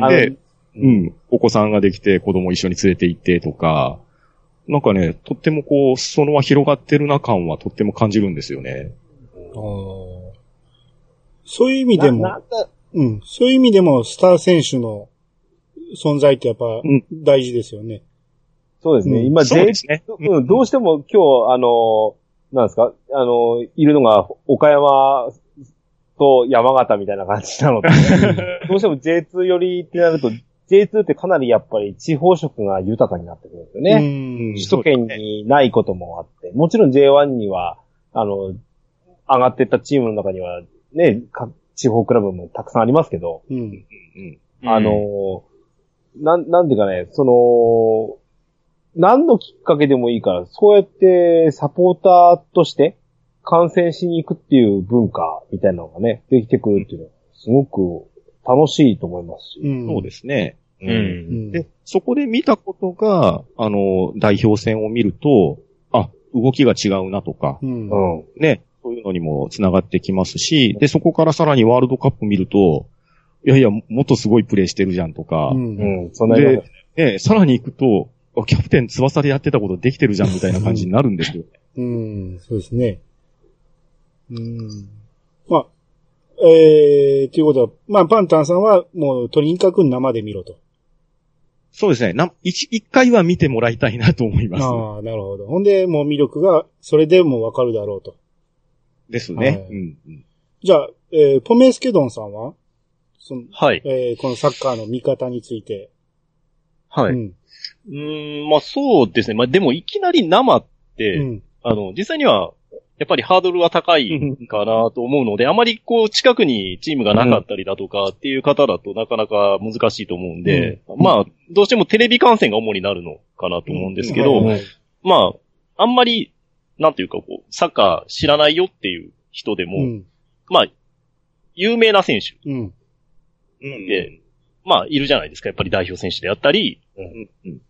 で、うん、お子さんができて子供一緒に連れて行ってとか、なんかね、とってもこう、裾野は広がってるな感はとっても感じるんですよね。あそういう意味でも、うん、そういう意味でも、スター選手の存在ってやっぱ、大事ですよね。うんそうですね。今、そうですね。うん、どうしても今日、あの、なんですか、あの、いるのが、岡山と山形みたいな感じなので、どうしても ジェイツー よりってなると、ジェイツー ってかなりやっぱり地方色が豊かになってくるんですよね。首都圏にないこともあって、もちろん ジェイワン には、あの、上がっていったチームの中には、ね、地方クラブもたくさんありますけど、うんうんうん、あの、なん、なんていうかね、その、何のきっかけでもいいから、そうやってサポーターとして観戦しに行くっていう文化みたいなのがね、できてくるっていうのは、すごく楽しいと思いますし。 うん、そうですね。 うん。 で、そこで見たことが、あの、代表戦を見ると、あ、動きが違うなとか、 うん、 ね、そういうのにも繋がってきますし、で、そこからさらにワールドカップ見ると、いやいや、もっとすごいプレーしてるじゃんとか、 うん、 うん、そんなで、 ね、さらに行くと、キャプテン翼でやってたことできてるじゃんみたいな感じになるんですよ。 うん、うん、そうですね。うん。まあ、えー、ということは、まあ、パンタンさんはもうとにかく生で見ろと。 そうですね。な、一、一回は見てもらいたいなと思います。 ああ、なるほど。ほんで、もう魅力が、それでもわかるだろうと。 ですね。はい、うん、うん。 じゃあ、えー、ポメスケドンさんはその、 はい。 えー、このサッカーの見方について。 はい。うん。うーん、まあそうですね。まあでもいきなり生って、うん、あの、実際には、やっぱりハードルは高いかなと思うので、あまりこう近くにチームがなかったりだとかっていう方だとなかなか難しいと思うんで、うん、まあ、どうしてもテレビ観戦が主になるのかなと思うんですけど、うんはいはい、まあ、あんまり、なんていうかこう、サッカー知らないよっていう人でも、うん、まあ、有名な選手で、うん、まあ、いるじゃないですか。やっぱり代表選手であったり、うんうん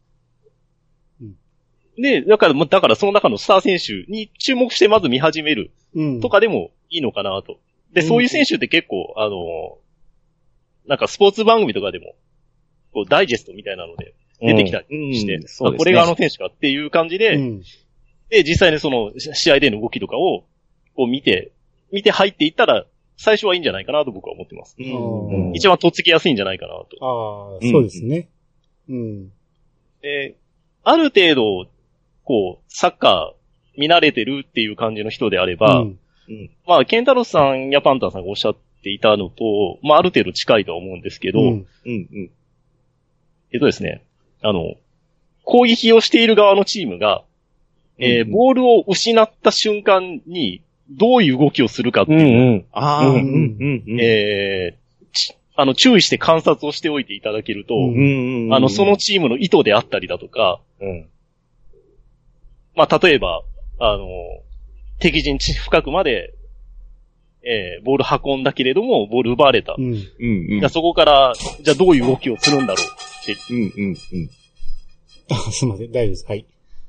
で、だから、だからその中のスター選手に注目してまず見始めるとかでもいいのかなと。で、そういう選手って結構、あの、なんかスポーツ番組とかでも、こうダイジェストみたいなので出てきたりして、うんうんそうですね、これがあの選手かっていう感じで、うん、で、実際にその試合での動きとかを、こう見て、見て入っていったら、最初はいいんじゃないかなと僕は思ってます。うん、一番とっつきやすいんじゃないかなと。 ああ、そうですね。うん。 で、ある程度、こう、サッカー見慣れてるっていう感じの人であれば、うんうん、まあ、ケンタロスさんやパンタンさんがおっしゃっていたのと、まあ、ある程度近いとは思うんですけど、うんうんうん、えっとですね、あの、攻撃をしている側のチームが、うんうん、えー、ボールを失った瞬間に、どういう動きをするかっていう、うんうん、あうんうんうん、えー、あの、注意して観察をしておいていただけると、うんうんうん、あの、そのチームの意図であったりだとか、うんまあ、例えば、あの、敵陣地深くまで、えー、ボール運んだけれども、ボール奪われた。うんうんうん、じゃあそこから、じゃあどういう動きをするんだろうって。うんうんうん。 あ、すいません、大丈夫です。はい。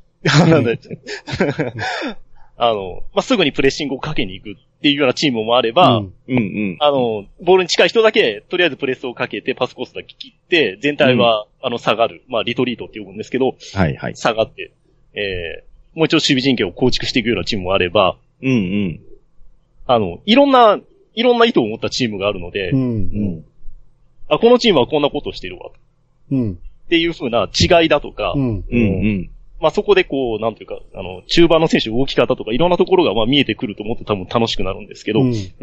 あの、まあ、すぐにプレッシングをかけに行くっていうようなチームもあれば、うんうんうん、あの、ボールに近い人だけ、とりあえずプレスをかけて、パスコースだけ切って、全体は、うん、あの、下がる。まあ、リトリートって呼ぶんですけど、はいはい。下がって、えー、もう一度守備陣形を構築していくようなチームもあれば、うんうん。あの、いろんな、いろんな意図を持ったチームがあるので、うんうん。あ、このチームはこんなことをしてるわ。うん。っていう風な違いだとか、うんうんうん。まあそこでこう、なんていうか、あの、中盤の選手動き方とかいろんなところがまあ見えてくると思って多分楽しくなるんですけど、うん。うん、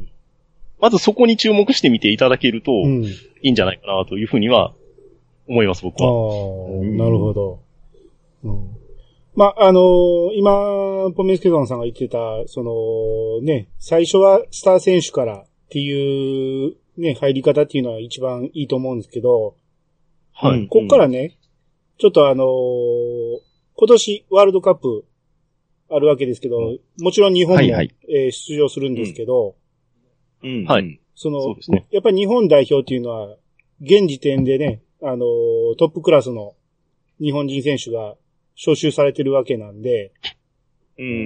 まずそこに注目してみていただけると、うん、いいんじゃないかなというふうには思います、僕は。 ああ、なるほど。うんまあ、あのー、今、ポメスケドンさんが言ってた、その、ね、最初はスター選手からっていう、ね、入り方っていうのは一番いいと思うんですけど、はい。こっからね、ちょっとあのー、今年ワールドカップあるわけですけど、うん、もちろん日本も、はいはいえー、出場するんですけど、うん。はい。その、そうですね、やっぱり日本代表っていうのは、現時点でね、あのー、トップクラスの日本人選手が、招集されてるわけなんで、うん。うん。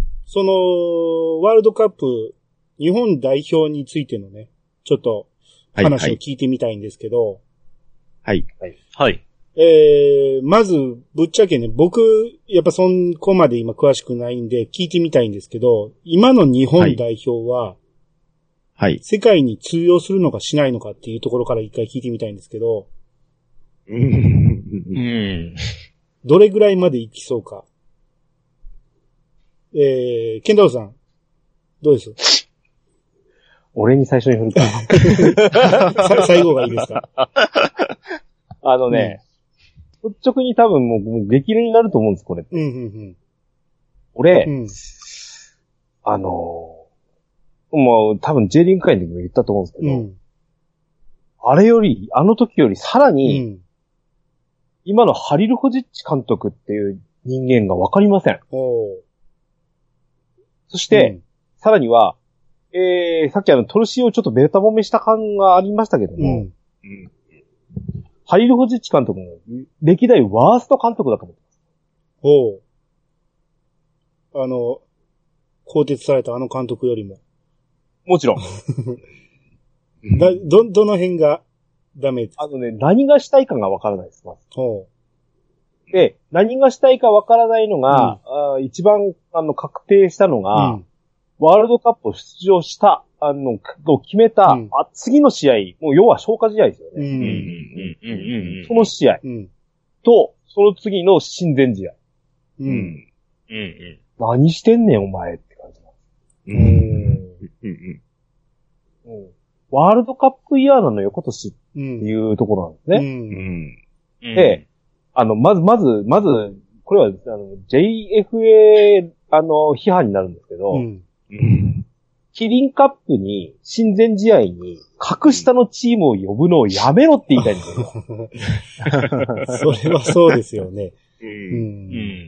その、ワールドカップ、日本代表についてのね、ちょっと、話を聞いてみたいんですけど、 はい。 はい。はい。 えー、まず、ぶっちゃけね、僕、やっぱそこまで今詳しくないんで、聞いてみたいんですけど、今の日本代表は、はい。世界に通用するのかしないのかっていうところから一回聞いてみたいんですけど、うん。うんどれぐらいまで行きそうか。えー、ケンタロウさん、どうです俺に最初に振るか。 最後がいいですかあのね、うん、率直に多分もう、もう激励になると思うんです、これ。うんうんうん、俺、うん、あのー、もう多分 J リーグ会の時も言ったと思うんですけど、うん、あれより、あの時よりさらに、うん今のハリルホジッチ監督っていう人間がわかりません。 そして、うん、さらには、えー、さっきあの、トルシーをちょっとベータ褒めした感がありましたけども、うんうん、ハリル・ホジッチ監督も、歴代ワースト監督だと思ってます。 おう。あの、更迭されたあの監督よりも。 もちろん。 だ、ど、どの辺がダメ？ あのね、何がしたいかがわからないです、まず。おう。で、何がしたいかわからないのが、うん、あ一番、あの、確定したのが、うん、ワールドカップを出場した、あの、を決めた、うん、あ次の試合、もう要は消化試合ですよね。うんうんうん、その試合、うん、と、その次の親善試合。うんうんうん、何してんねん、お前って感じなんです。うんうんうん、ワールドカップイヤーなのよ、今年っていうところなんですね。うんうん、で、あの、まず、まず、まず、これは、あの、ジェイエフエー、あの、批判になるんですけど、うんうん、キリンカップに、親善試合に、格下のチームを呼ぶのをやめろって言いたいんですよ。 それはそうですよね。 うんうん、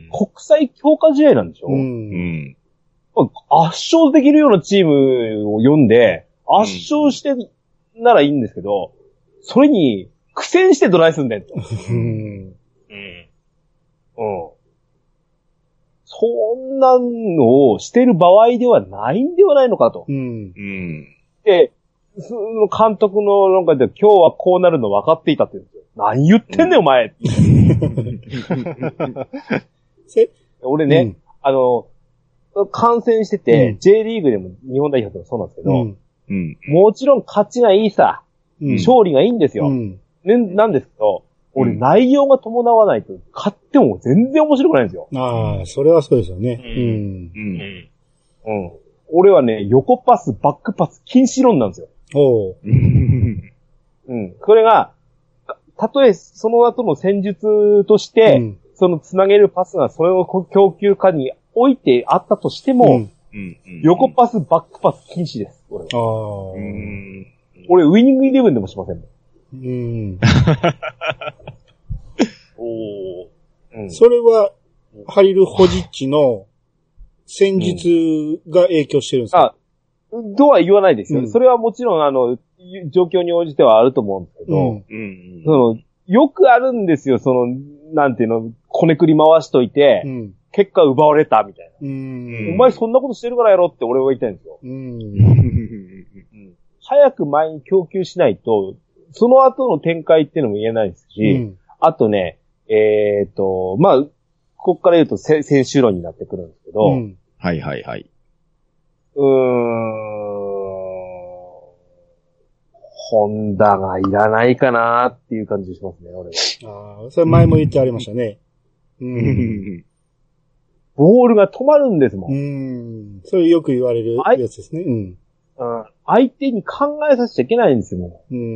国際強化試合なんでしょ、うんうん、圧勝できるようなチームを呼んで、圧勝してならいいんですけど、それに苦戦してドライすんだよと。うんうん、そんなのをしてる場合ではないんではないのかと。うんうん、で、その監督のなんかで今日はこうなるの分かっていたって言うんですよ。何言ってんねん、うん、お前俺ね、うん、あの、観戦してて、うん、J リーグでも日本代表でもそうなんですけど、うんうん、もちろん勝ちがいいさ、うん、勝利がいいんですよ。うんね、なんですけど、俺、うん、内容が伴わないと、勝っても全然面白くないんですよ。 ああ、それはそうですよね。うん。うん。 うん。俺はね、横パス、バックパス、禁止論なんですよ。おう。うん。これが、たとえその後の戦術として、うん、そのつなげるパスがそれを供給下に置いてあったとしても、うん、横パス、バックパス禁止です。俺は。あうん、俺、ウィニングイレブンでもしませんもん。うん。 おうん、それは、ハリル・ホジッチの戦術が影響してるんですか、 うん、あ、とは言わないですよ、うん。それはもちろん、あの、状況に応じてはあると思うんですけど、うんうん、そのよくあるんですよ、その、なんていうの、こねくり回しといて、うん、結果奪われたみたいな、うん。お前そんなことしてるからやろって俺は言いたいんですよ。うん、早く前に供給しないと、その後の展開っていうのも言えないですし、うん、あとね、えっ、ー、と、まあ、ここから言うと選手論になってくるんですけど、うん、 はいはいはい。 うーん、ホンダがいらないかなっていう感じしますね、俺は。ああ、それ前も言ってありましたね。うん、 ボールが止まるんですもん。うん、それよく言われるやつですね。うん。 相手に考えさせちゃいけないんですよ、もう。うん、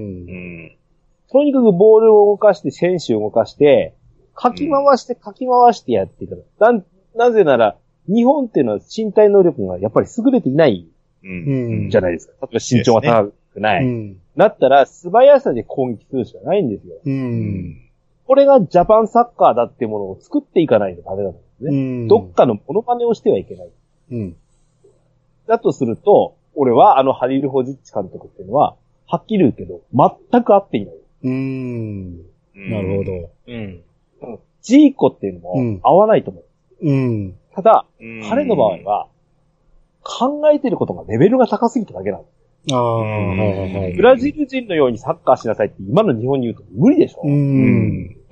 とにかくボールを動かして、選手を動かして、かき回して、かき回してやっていく。な、なぜなら、日本っていうのは身体能力がやっぱり優れていないじゃないですか。例えば身長が高くない。うん、だったら素早さで攻撃するしかないんですよ。うん、これがジャパンサッカーだっていうものを作っていかないとダメなんですね。うん、どっかのモノマネをしてはいけない。うん、だとすると、俺はあのハリル・ホジッチ監督っていうのは、はっきり言うけど、全く合っていない。うーん。 なるほど。うん。 ジーコっていうのも合わないと思う。うん。ただ、彼の場合は、考えてることがレベルが高すぎただけなんです。ああ、はいはいはい。ブラジル人のようにサッカーしなさいって今の日本に言うと無理でしょ。うん。うん。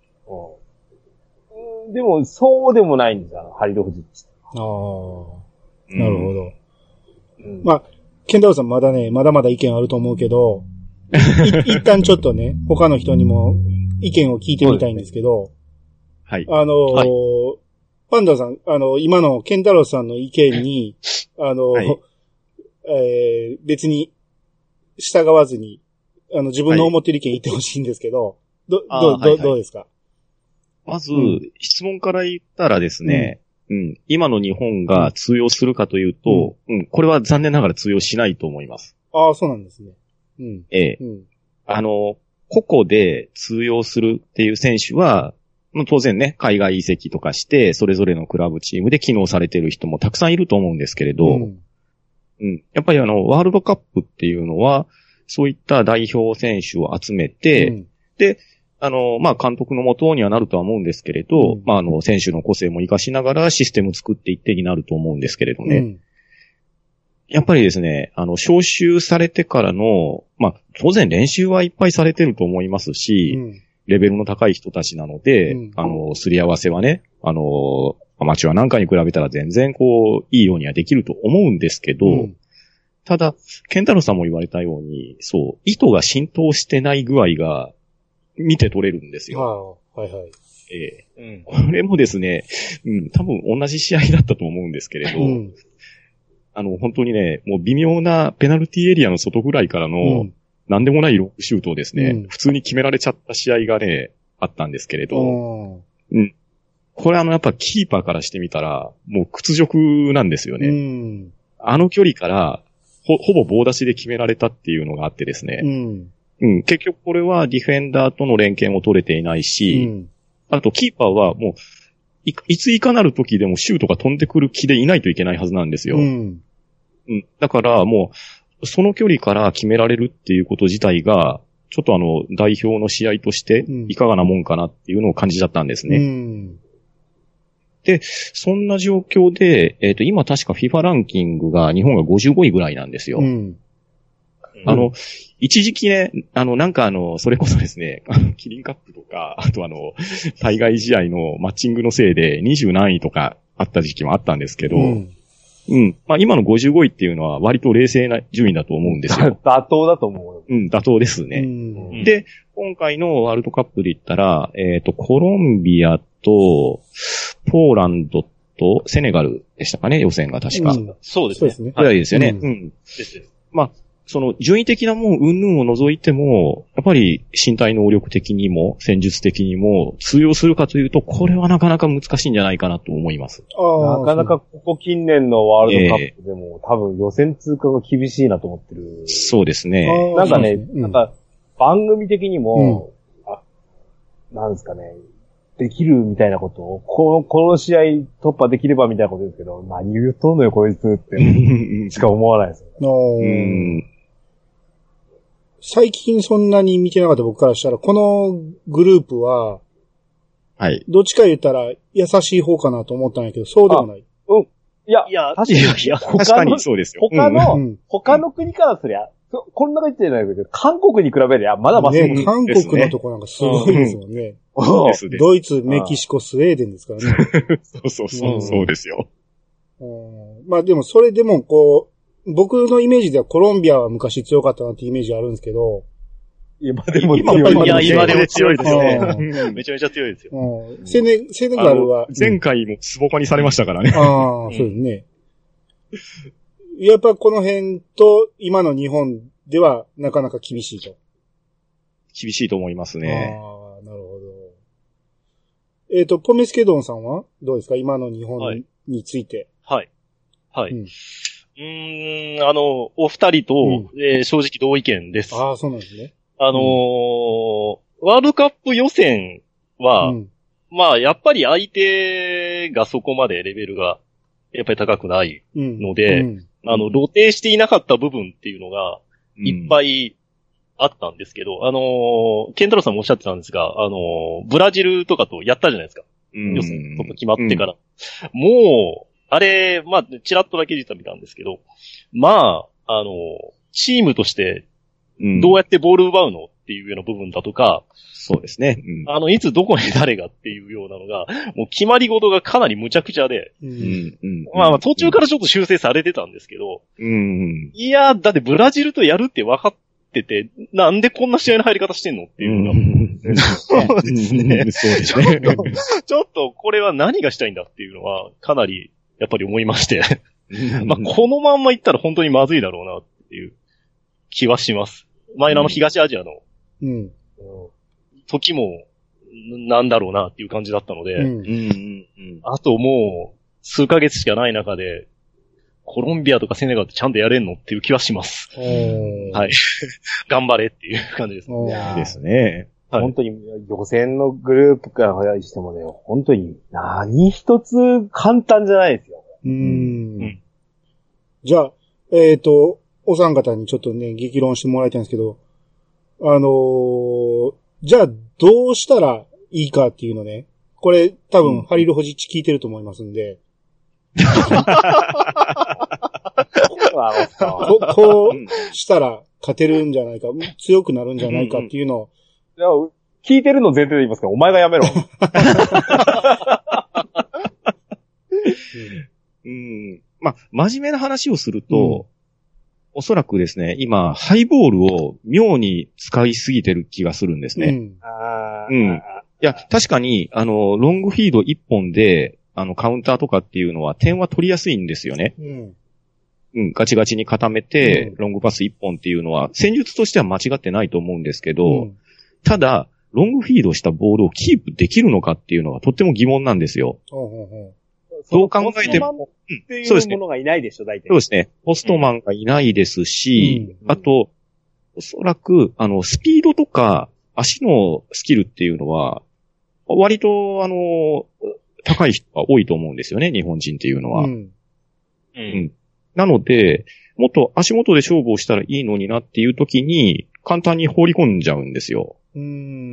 うん。でも、そうでもないんですよ、ハリル・ホジッチ。ああ。なるほど。うん、まあ、ケンタロウさんまだね、まだまだ意見あると思うけど、一旦ちょっとね、他の人にも意見を聞いてみたいんですけど、はい。あのー、はい、パンダさん、あの、今のケンタロウさんの意見に、あの、はい、えー、別に従わずに、あの、自分の思ってる意見言ってほしいんですけど、ど、ど、ど、はいはい、どうですか？ まず、うん、質問から言ったらですね、うん、今の日本が通用するかというと、うん、うん、これは残念ながら通用しないと思います。 ああ、そうなんですね。うん。 ええ。うん、あの、個々で通用するっていう選手は、 当然ね、海外移籍とかして、それぞれのクラブチームで機能されてる人もたくさんいると思うんですけれど、うん。うん、やっぱりあの、ワールドカップっていうのは、そういった代表選手を集めて、うん、で、あの、まあ、監督の元にはなるとは思うんですけれど、うん、まあ、あの、選手の個性も活かしながらシステム作っていってになると思うんですけれどね。うん、やっぱりですね、あの、招集されてからの、まあ、当然練習はいっぱいされてると思いますし、うん、レベルの高い人たちなので、うん、あの、すり合わせはね、あの、アマチュアなんかに比べたら全然こう、いいようにはできると思うんですけど、うん、ただ、ケンタロウさんも言われたように、そう、意図が浸透してない具合が見て取れるんですよ。 ああ、はいはい。 ええーうん、これもですね、うん、多分同じ試合だったと思うんですけれど、うん、あの、本当にね、もう微妙なペナルティエリアの外ぐらいからの、うん、なんでもないロックシュートをですね、うん、普通に決められちゃった試合がね、あったんですけれど、うん。これあの、やっぱキーパーからしてみたら、もう屈辱なんですよね。うん、あの距離から、ほ、ほぼ棒出しで決められたっていうのがあってですね。うん。うん。結局これはディフェンダーとの連携も取れていないし、うん、あとキーパーはもうい、いついかなる時でもシュートが飛んでくる気でいないといけないはずなんですよ。うん。うん。だからもう、その距離から決められるっていうこと自体が、ちょっとあの、代表の試合として、いかがなもんかなっていうのを感じちゃったんですね。うん。で、そんな状況で、えっと、今確か FIFA ランキングが日本がごじゅうごいぐらいなんですよ。うん、あの、うん、一時期ね、あの、なんかあの、それこそですね、あの、キリンカップとか、あとあの、対外試合のマッチングのせいでにじゅうなんいとかあった時期もあったんですけど、うん。うん、まあ今のごじゅうごいっていうのは割と冷静な順位だと思うんですよ。 妥当だと思う。 うん、妥当ですね。うん、で、今回のワールドカップで言ったら、えっと、コロンビアと、ポーランドとセネガルでしたかね、予選が確か。うん、 そうですね。 ぐらいですよね。うん。うん、ですです。まあ、その順位的なもん、云々を除いても、やっぱり身体能力的にも、戦術的にも通用するかというと、これはなかなか難しいんじゃないかなと思います。 あなかなかここ近年のワールドカップでも、えー、多分予選通過が厳しいなと思ってる。 そうですね。 なんかね、うん、なんか番組的にも、うん、あ、なんですかね、できるみたいなことを、この、この試合突破できればみたいなこと言うんですけど、何言うとんのよこいつってしか思わないですよ、ね。うん最近そんなに見てなかった僕からしたら、このグループは、はい。どっちか言ったら優しい方かなと思ったんやけど、そうでもない。 うん。いや、 いや、 確かに、いや、確かにそうですよ。 他の、うん、他の国からすりゃ、こんなこと言ってないけど、韓国に比べりゃ、まだまだ、 ね、韓国のとこなんかすごいですもんね。うん、ドイツ、メキシコ、スウェーデンですからね。 そうそうそう、うん、そうですよ。 うん、まあでもそれでもこう、僕のイメージではコロンビアは昔強かったなってイメージあるんですけど。 今でも強い。いや、今でも強いですよね。めちゃめちゃ強いですよ。 うん、セネ、セネガルは。 前回もスボコにされましたからね。 ああ、そうですね。やっぱこの辺と今の日本ではなかなか厳しいと。 厳しいと思いますね。 ああ、なるほど。えっと、ポメスケドンさんはどうですか今の日本について。 はい。はい。はいうんうーん、あの、お二人と、うんえー、正直同意見です。 ああ、そうなんですね。 あのーうん、ワールドカップ予選は、うん、まあ、やっぱり相手がそこまでレベルが、やっぱり高くないので、うんうん、あの、露呈していなかった部分っていうのが、いっぱいあったんですけど、うん、あのー、ケンタロウさんもおっしゃってたんですが、あのー、ブラジルとかとやったじゃないですか。うん、予選とか決まってから。うん、もう、あれ、まあ、ちらっとだけ実は見たんですけど、まあ、あの、チームとして、どうやってボール奪うのっていうような部分だとか、 うん、そうですね、 うん。あの、いつどこに誰がっていうようなのが、もう決まり事がかなり無茶苦茶で、うんうん、まあ、途中からちょっと修正されてたんですけど、うん、いや、だってブラジルとやるって分かってて、なんでこんな試合の入り方してんのっていうのが、うん、そうですね。そうですね。ちょっとこれは何がしたいんだっていうのは、かなり、やっぱり思いまして。まあ、このまんまいったら本当にまずいだろうなっていう気はします。前のあの東アジアの、うん、時も、なんだろうなっていう感じだったので、うんうんうん、あともう、数ヶ月しかない中で、コロンビアとかセネガルってちゃんとやれんのっていう気はします。はい。頑張れっていう感じですね。 ですね。 はい、本当に予選のグループから早いしてもね、本当に何一つ簡単じゃないですよ。 うーん。うん、じゃあ、えっと、お三方にちょっとね、激論してもらいたいんですけど、あのー、じゃあどうしたらいいかっていうのね、これ多分、うん、ハリルホジッチ聞いてると思いますんで、こ, こうしたら勝てるんじゃないか、強くなるんじゃないかっていうのを。 いや、聞いてるの前提で言いますから、お前がやめろ。 うん、まあ、真面目な話をすると、うん、おそらくですね、今、ハイボールを妙に使いすぎてる気がするんですね。うん。あうん、いや、確かに、あの、ロングフィード一本で、あの、カウンターとかっていうのは点は取りやすいんですよね。うん。うん、ガチガチに固めて、うん、ロングパス一本っていうのは、戦術としては間違ってないと思うんですけど、うん、ただ、ロングフィードしたボールをキープできるのかっていうのはとっても疑問なんですよ。ほうほうほう、どう考えても、 っていうものがいないでしょ、大体。 そうですね。ポストマンがいないですし、うん、あと、おそらく、あの、スピードとか、足のスキルっていうのは、割と、あの、高い人が多いと思うんですよね、日本人っていうのは。うん。うん。なので、もっと足元で勝負をしたらいいのになっていう時に、簡単に放り込んじゃうんですよ。うん。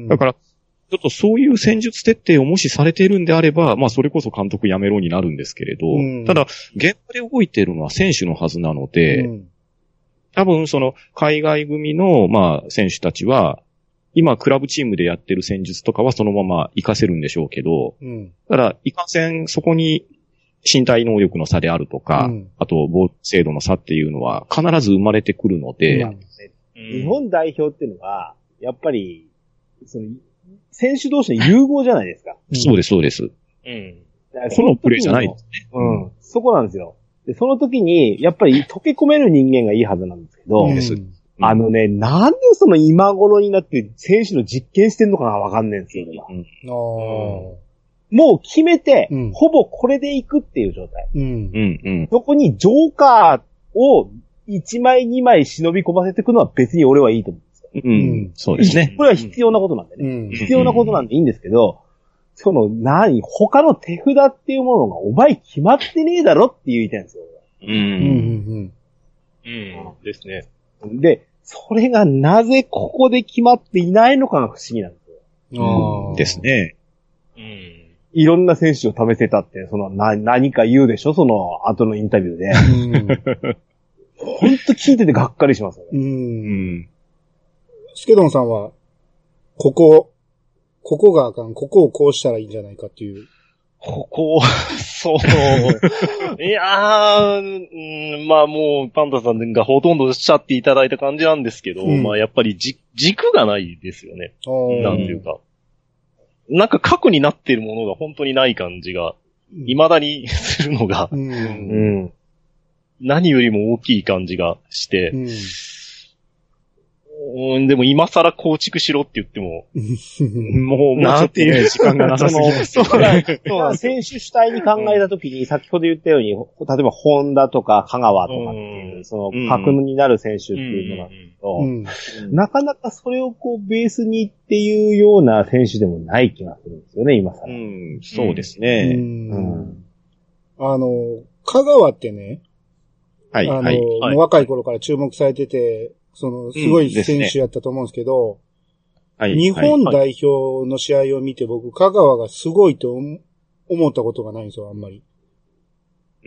だから、ちょっとそういう戦術徹底をもしされているんであれば、まあそれこそ監督やめろになるんですけれど、うん、ただ、現場で動いているのは選手のはずなので、うん、多分その海外組のまあ選手たちは、今クラブチームでやってる戦術とかはそのまま活かせるんでしょうけど、うん、ただ、いかんせんそこに身体能力の差であるとか、うん、あとボール精度の差っていうのは必ず生まれてくるので、うん、 日本代表っていうのは、やっぱり、その、選手同士の融合じゃないですか。 うん、そうです、そうです。うん。このプレーじゃないですね。 うん。そこなんですよ。で、その時に、やっぱり溶け込める人間がいいはずなんですけど、うん、あのね、なんでその今頃になって選手の実験してんのかなわかんないんですよ、うんうん、もう決めて、うん、ほぼこれでいくっていう状態。うんうんうん、そこにジョーカーをいちまいにまい忍び込ませていくのは別に俺はいいと思うんですよ。 うん、そうですね。 これは必要なことなんでね。うん、必要なことなんでいいんですけど、その、何、他の手札っていうものがお前決まってねえだろって言いたいんですよ。うん。うん。うん。 うん。ですね。 で、それがなぜここで決まっていないのかが不思議なんですよ。 ああ。ですね。 うん。いろんな選手を試せたって、その、な、何か言うでしょその後のインタビューで。うん。ほんと聞いててがっかりしますよね。うん。 スケドンさんは、ここ、ここがあかん、ここをこうしたらいいんじゃないかっていう。 ここ、そう。いやー、うん、まあもう、パンダさんがほとんどおっしゃっていただいた感じなんですけど、うん、まあやっぱりじ軸がないですよね。なんていうか。なんか核になっているものが本当にない感じが、未だにするのが、うんうん、何よりも大きい感じがして、うんうん、でも今更構築しろって言っても、 もう、もうちょっとね、時間がなさすぎます、ね。そうだ、 そうだ、選手主体に考えたときに、先ほど言ったように、例えば、ホンダとか香川とかっていう、うん、その、核になる選手っていうのがあると、うんうん、なかなかそれをこう、ベースにっていうような選手でもない気がするんですよね、今更。うん、 そうですね。うん 、あの、香川ってね、はい、あの、はいはい、若い頃から注目されてて、その、すごい選手やったと思うんですけど、うんね、日本代表の試合を見て僕、香川がすごいと思ったことがないんですよ、あんまり。 うん。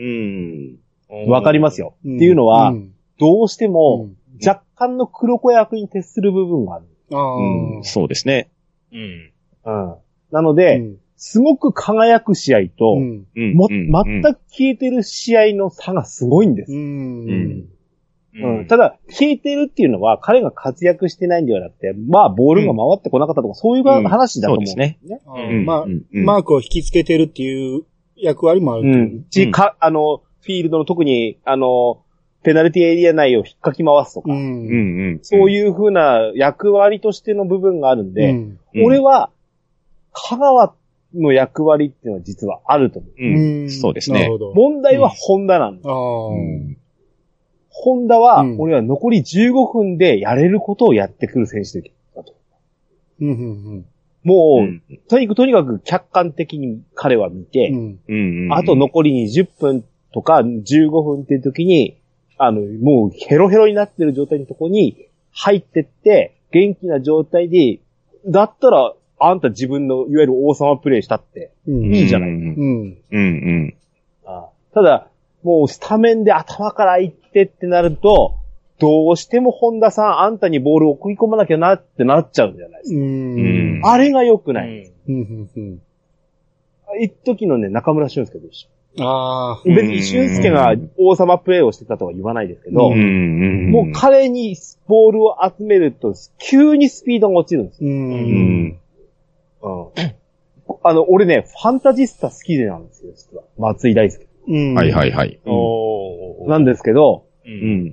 わかりますよ。うん、っていうのは、うん、どうしても、若干の黒子役に徹する部分がある。 あうん、そうですね。うん。 うん。なので、うん、すごく輝く試合と、うんもうん、全く消えてる試合の差がすごいんです。うんうんうん、ただ、消えてるっていうのは、彼が活躍してないんではなくて、まあ、ボールが回ってこなかったとか、うん、そういう話だと思うんですね。うん、そうですね。 うん、まあ、うん、マークを引きつけてるっていう役割もあるという。うん。 ち、か、あの、フィールドの特に、あの、ペナルティエリア内を引っかき回すとか、うん、そういう風な役割としての部分があるんで、うん、俺は、香川の役割っていうのは実はあると思う。 うん、そうですね。なるほど。問題はホンダなんだ。うんホンダは、俺は残りじゅうごふんでやれることをやってくる選手だと。 うんうんうん、 もう、うん、とにかく、とにかく客観的に彼は見て、うんうんうん、あと残りにじゅっぷんとかじゅうごふんっていう時に、あの、もうヘロヘロになってる状態のとこに入ってって、元気な状態で、だったら、あんた自分のいわゆる王様プレイしたって、いいじゃない。うん。うんうん。ああただ、もうスタメンで頭から行ってってなると、どうしても本田さん、あんたにボールを送り込まなきゃなってなっちゃうんじゃないですか。うん。あれが良くない。うん。うん。一時のね、中村俊介と一緒。ああ。別に俊介が王様プレイをしてたとは言わないですけど、うんもう彼にボールを集めると、急にスピードが落ちるんですよ。うん。うん。あの、俺ね、ファンタジスタ好きでなんですよ、実は。松井大輔。 うん。はいはいはい。 おなんですけど、うん。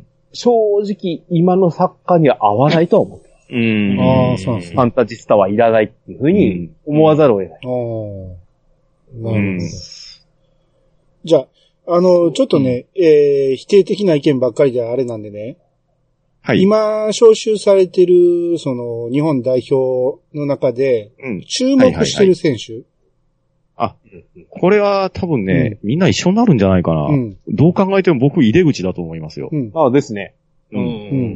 正直、今のサッカーには合わないとは思ってます。うん。ああ、そうですね。ファンタジスタはいらないっていうふうに思わざるを得ない。 ああ。なるほど。じゃあ、あの、ちょっとね、うん、えー、否定的な意見ばっかりであれなんでね。はい。今、招集されてる、その、日本代表の中で、うん、注目してる選手、はいはいはい、 あ、これは多分ね、うん、みんな一緒になるんじゃないかな。うん、どう考えても僕、入れ口だと思いますよ。 うん、ああですね。うん。うん。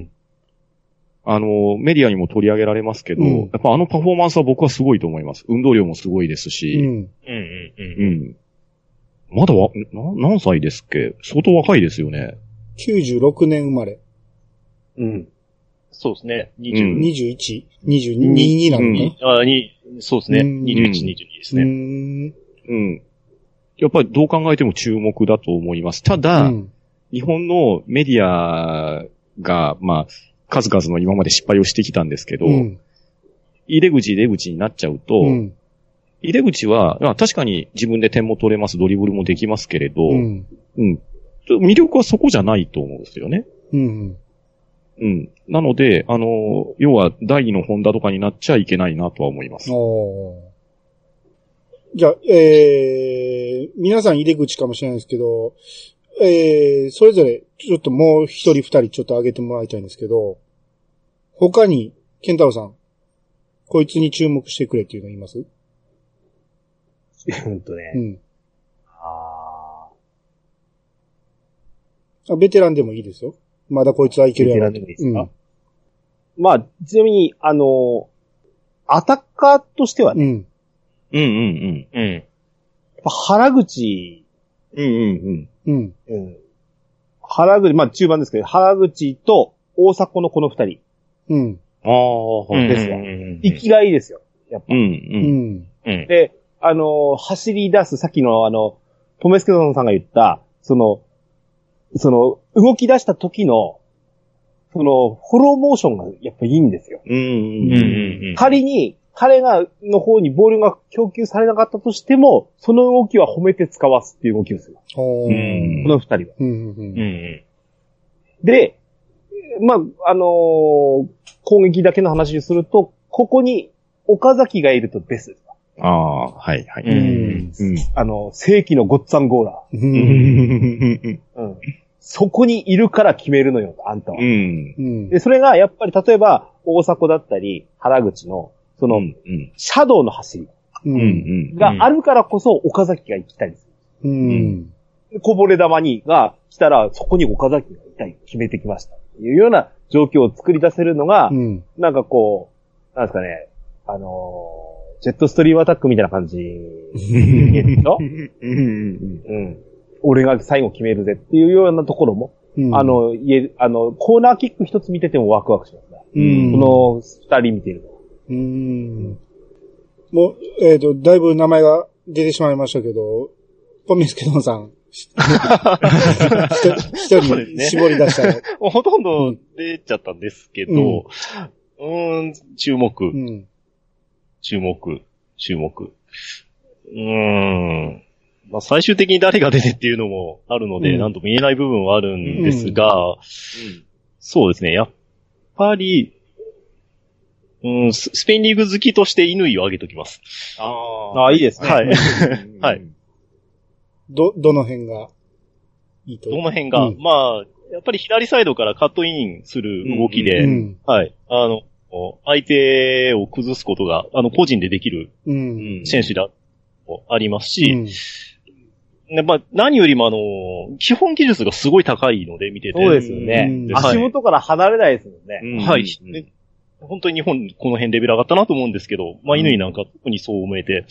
あの、メディアにも取り上げられますけど、うん、やっぱあのパフォーマンスは僕はすごいと思います。運動量もすごいですし。うん。うんうんうん。うんまだわ、な、何歳ですっけ相当若いですよね。 きゅうじゅうろくねん生まれ。 うん。そうですね。 にじゅう、にじゅういち、にじゅうにになのね。 ああ、に、そうですね。にじゅういち、にじゅうにですね。うん。 うん。やっぱりどう考えても注目だと思います。ただ、うん、日本のメディアが、まあ、数々の今まで失敗をしてきたんですけど、うん、入れ口入れ口になっちゃうと、うん入れ口は、まあ、確かに自分で点も取れます、ドリブルもできますけれど、うん。うん。魅力はそこじゃないと思うんですよね。うん。うん。なので、あの、要は、第二のホンダとかになっちゃいけないなとは思います。おじゃあ、えー、皆さん入れ口かもしれないですけど、えー、それぞれ、ちょっともう一人二人ちょっと上げてもらいたいんですけど、他に、ケンタロウさん、こいつに注目してくれっていうの言います？ ほんとね。うん。ああ。ベテランでもいいですよ。まだこいつはいけるやろ。ベテランでもいいですか、うん、 まあ、ちなみに、あの、アタッカーとしてはね。うん。うんうんうん。うん。やっぱ原口。うんうんうん。うん。うん。原口、まあ中盤ですけど、原口と大迫のこの二人。うん。ああ、ですよ。生きがいいですよ。やっぱ。うんうん。うん。で、あの、走り出す、さっきのあの、とめすけさんが言った、その、その、動き出した時の、その、フォローモーションがやっぱいいんですよ。うんうんうん、仮に、彼が、の方にボールが供給されなかったとしても、その動きは褒めて使わすっていう動きをする。この二人は、うんうんうん。で、まあ、あのー、攻撃だけの話にすると、ここに岡崎がいるとベストです。 ああ、はいはい。うんうん、あの、正規のゴッツァンゴーラー、うんうん。そこにいるから決めるのよ、あんたは。うん、でそれが、やっぱり例えば、大迫だったり、原口の、その、うんうん、シャドウの走り、うん、があるからこそ、岡崎が行きたいです。うん、こぼれ球に、が来たら、そこに岡崎がいたい、決めてきました。というような状況を作り出せるのが、うん、なんかこう、なんですかね、あのー、ジェットストリームアタックみたいな感じでしょ、うんうん、俺が最後決めるぜっていうようなところも、うん、あの、言えあの、コーナーキック一つ見ててもワクワクしますね。うん、この二人見てると。うん。 もう、えっと、だいぶ名前が出てしまいましたけど、ポミスケドンさん。一人絞り出したら。 もうほとんど出ちゃったんですけど、うん、うーん注目。うん注目、注目。うーん。まあ、最終的に誰が出てっていうのもあるので、うん、なんとも言えない部分はあるんですが、うん、そうですね。やっぱり、うん、スペインリーグ好きとして乾を挙げときます。 ああ、いいですね。 はい。はい。 ど、どの辺がいいとどの辺が、うん、まあ、やっぱり左サイドからカットインする動きで、うんうん、はい。あの、 相手を崩すことが、あの、個人でできる、選手だ、ありますし、うん、まあ、何よりもあの、基本技術がすごい高いので見てて。 そうですよね。うん、足元から離れないですもんね。 うん、はい、うん。本当に日本、この辺レベル上がったなと思うんですけど、まあ、乾なんか特にそう思えて、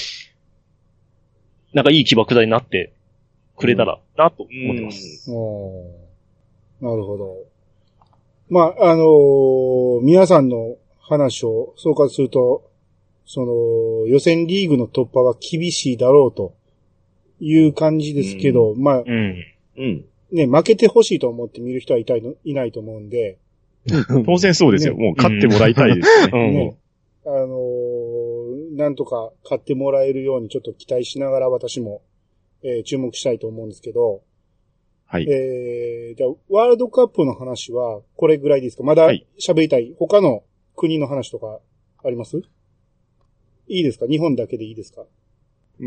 なんかいい起爆剤になってくれたらなと思ってます。 うん、なるほど。まあ、あのー、皆さんの話を総括すると、その、予選リーグの突破は厳しいだろうという感じですけど、うん、まあ、うんうん、ね、負けてほしいと思って見る人はいたいの、いないと思うんで。 当然そうですよ。ね、もう勝ってもらいたいですね。ねあのー、なんとか勝ってもらえるようにちょっと期待しながら私も、えー、注目したいと思うんですけど、はい。えー、じゃあ、ワールドカップの話はこれぐらいですか？まだ喋りたい、はい、他の国の話とかあります？いいですか？日本だけでいいですか？ うん、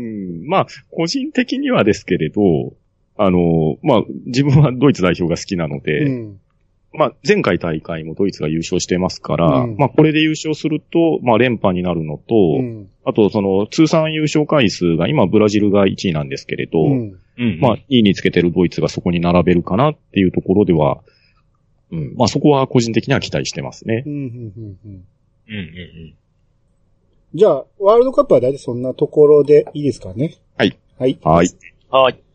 まあ、個人的にはですけれど、あの、まあ、自分はドイツ代表が好きなので、うん、まあ、前回大会もドイツが優勝してますから、うん、まあ、これで優勝すると、まあ、連覇になるのと、うん、あと、その、通算優勝回数が、今、ブラジルがいちいなんですけれど、うんうん、まあ、にいにつけてるドイツがそこに並べるかなっていうところでは、うん、まあ、そこは個人的には期待してますね。うんうんうんうんうんうん、じゃあ、ワールドカップは大体そんなところでいいですかね。 はい。 はい。 はい。 はい。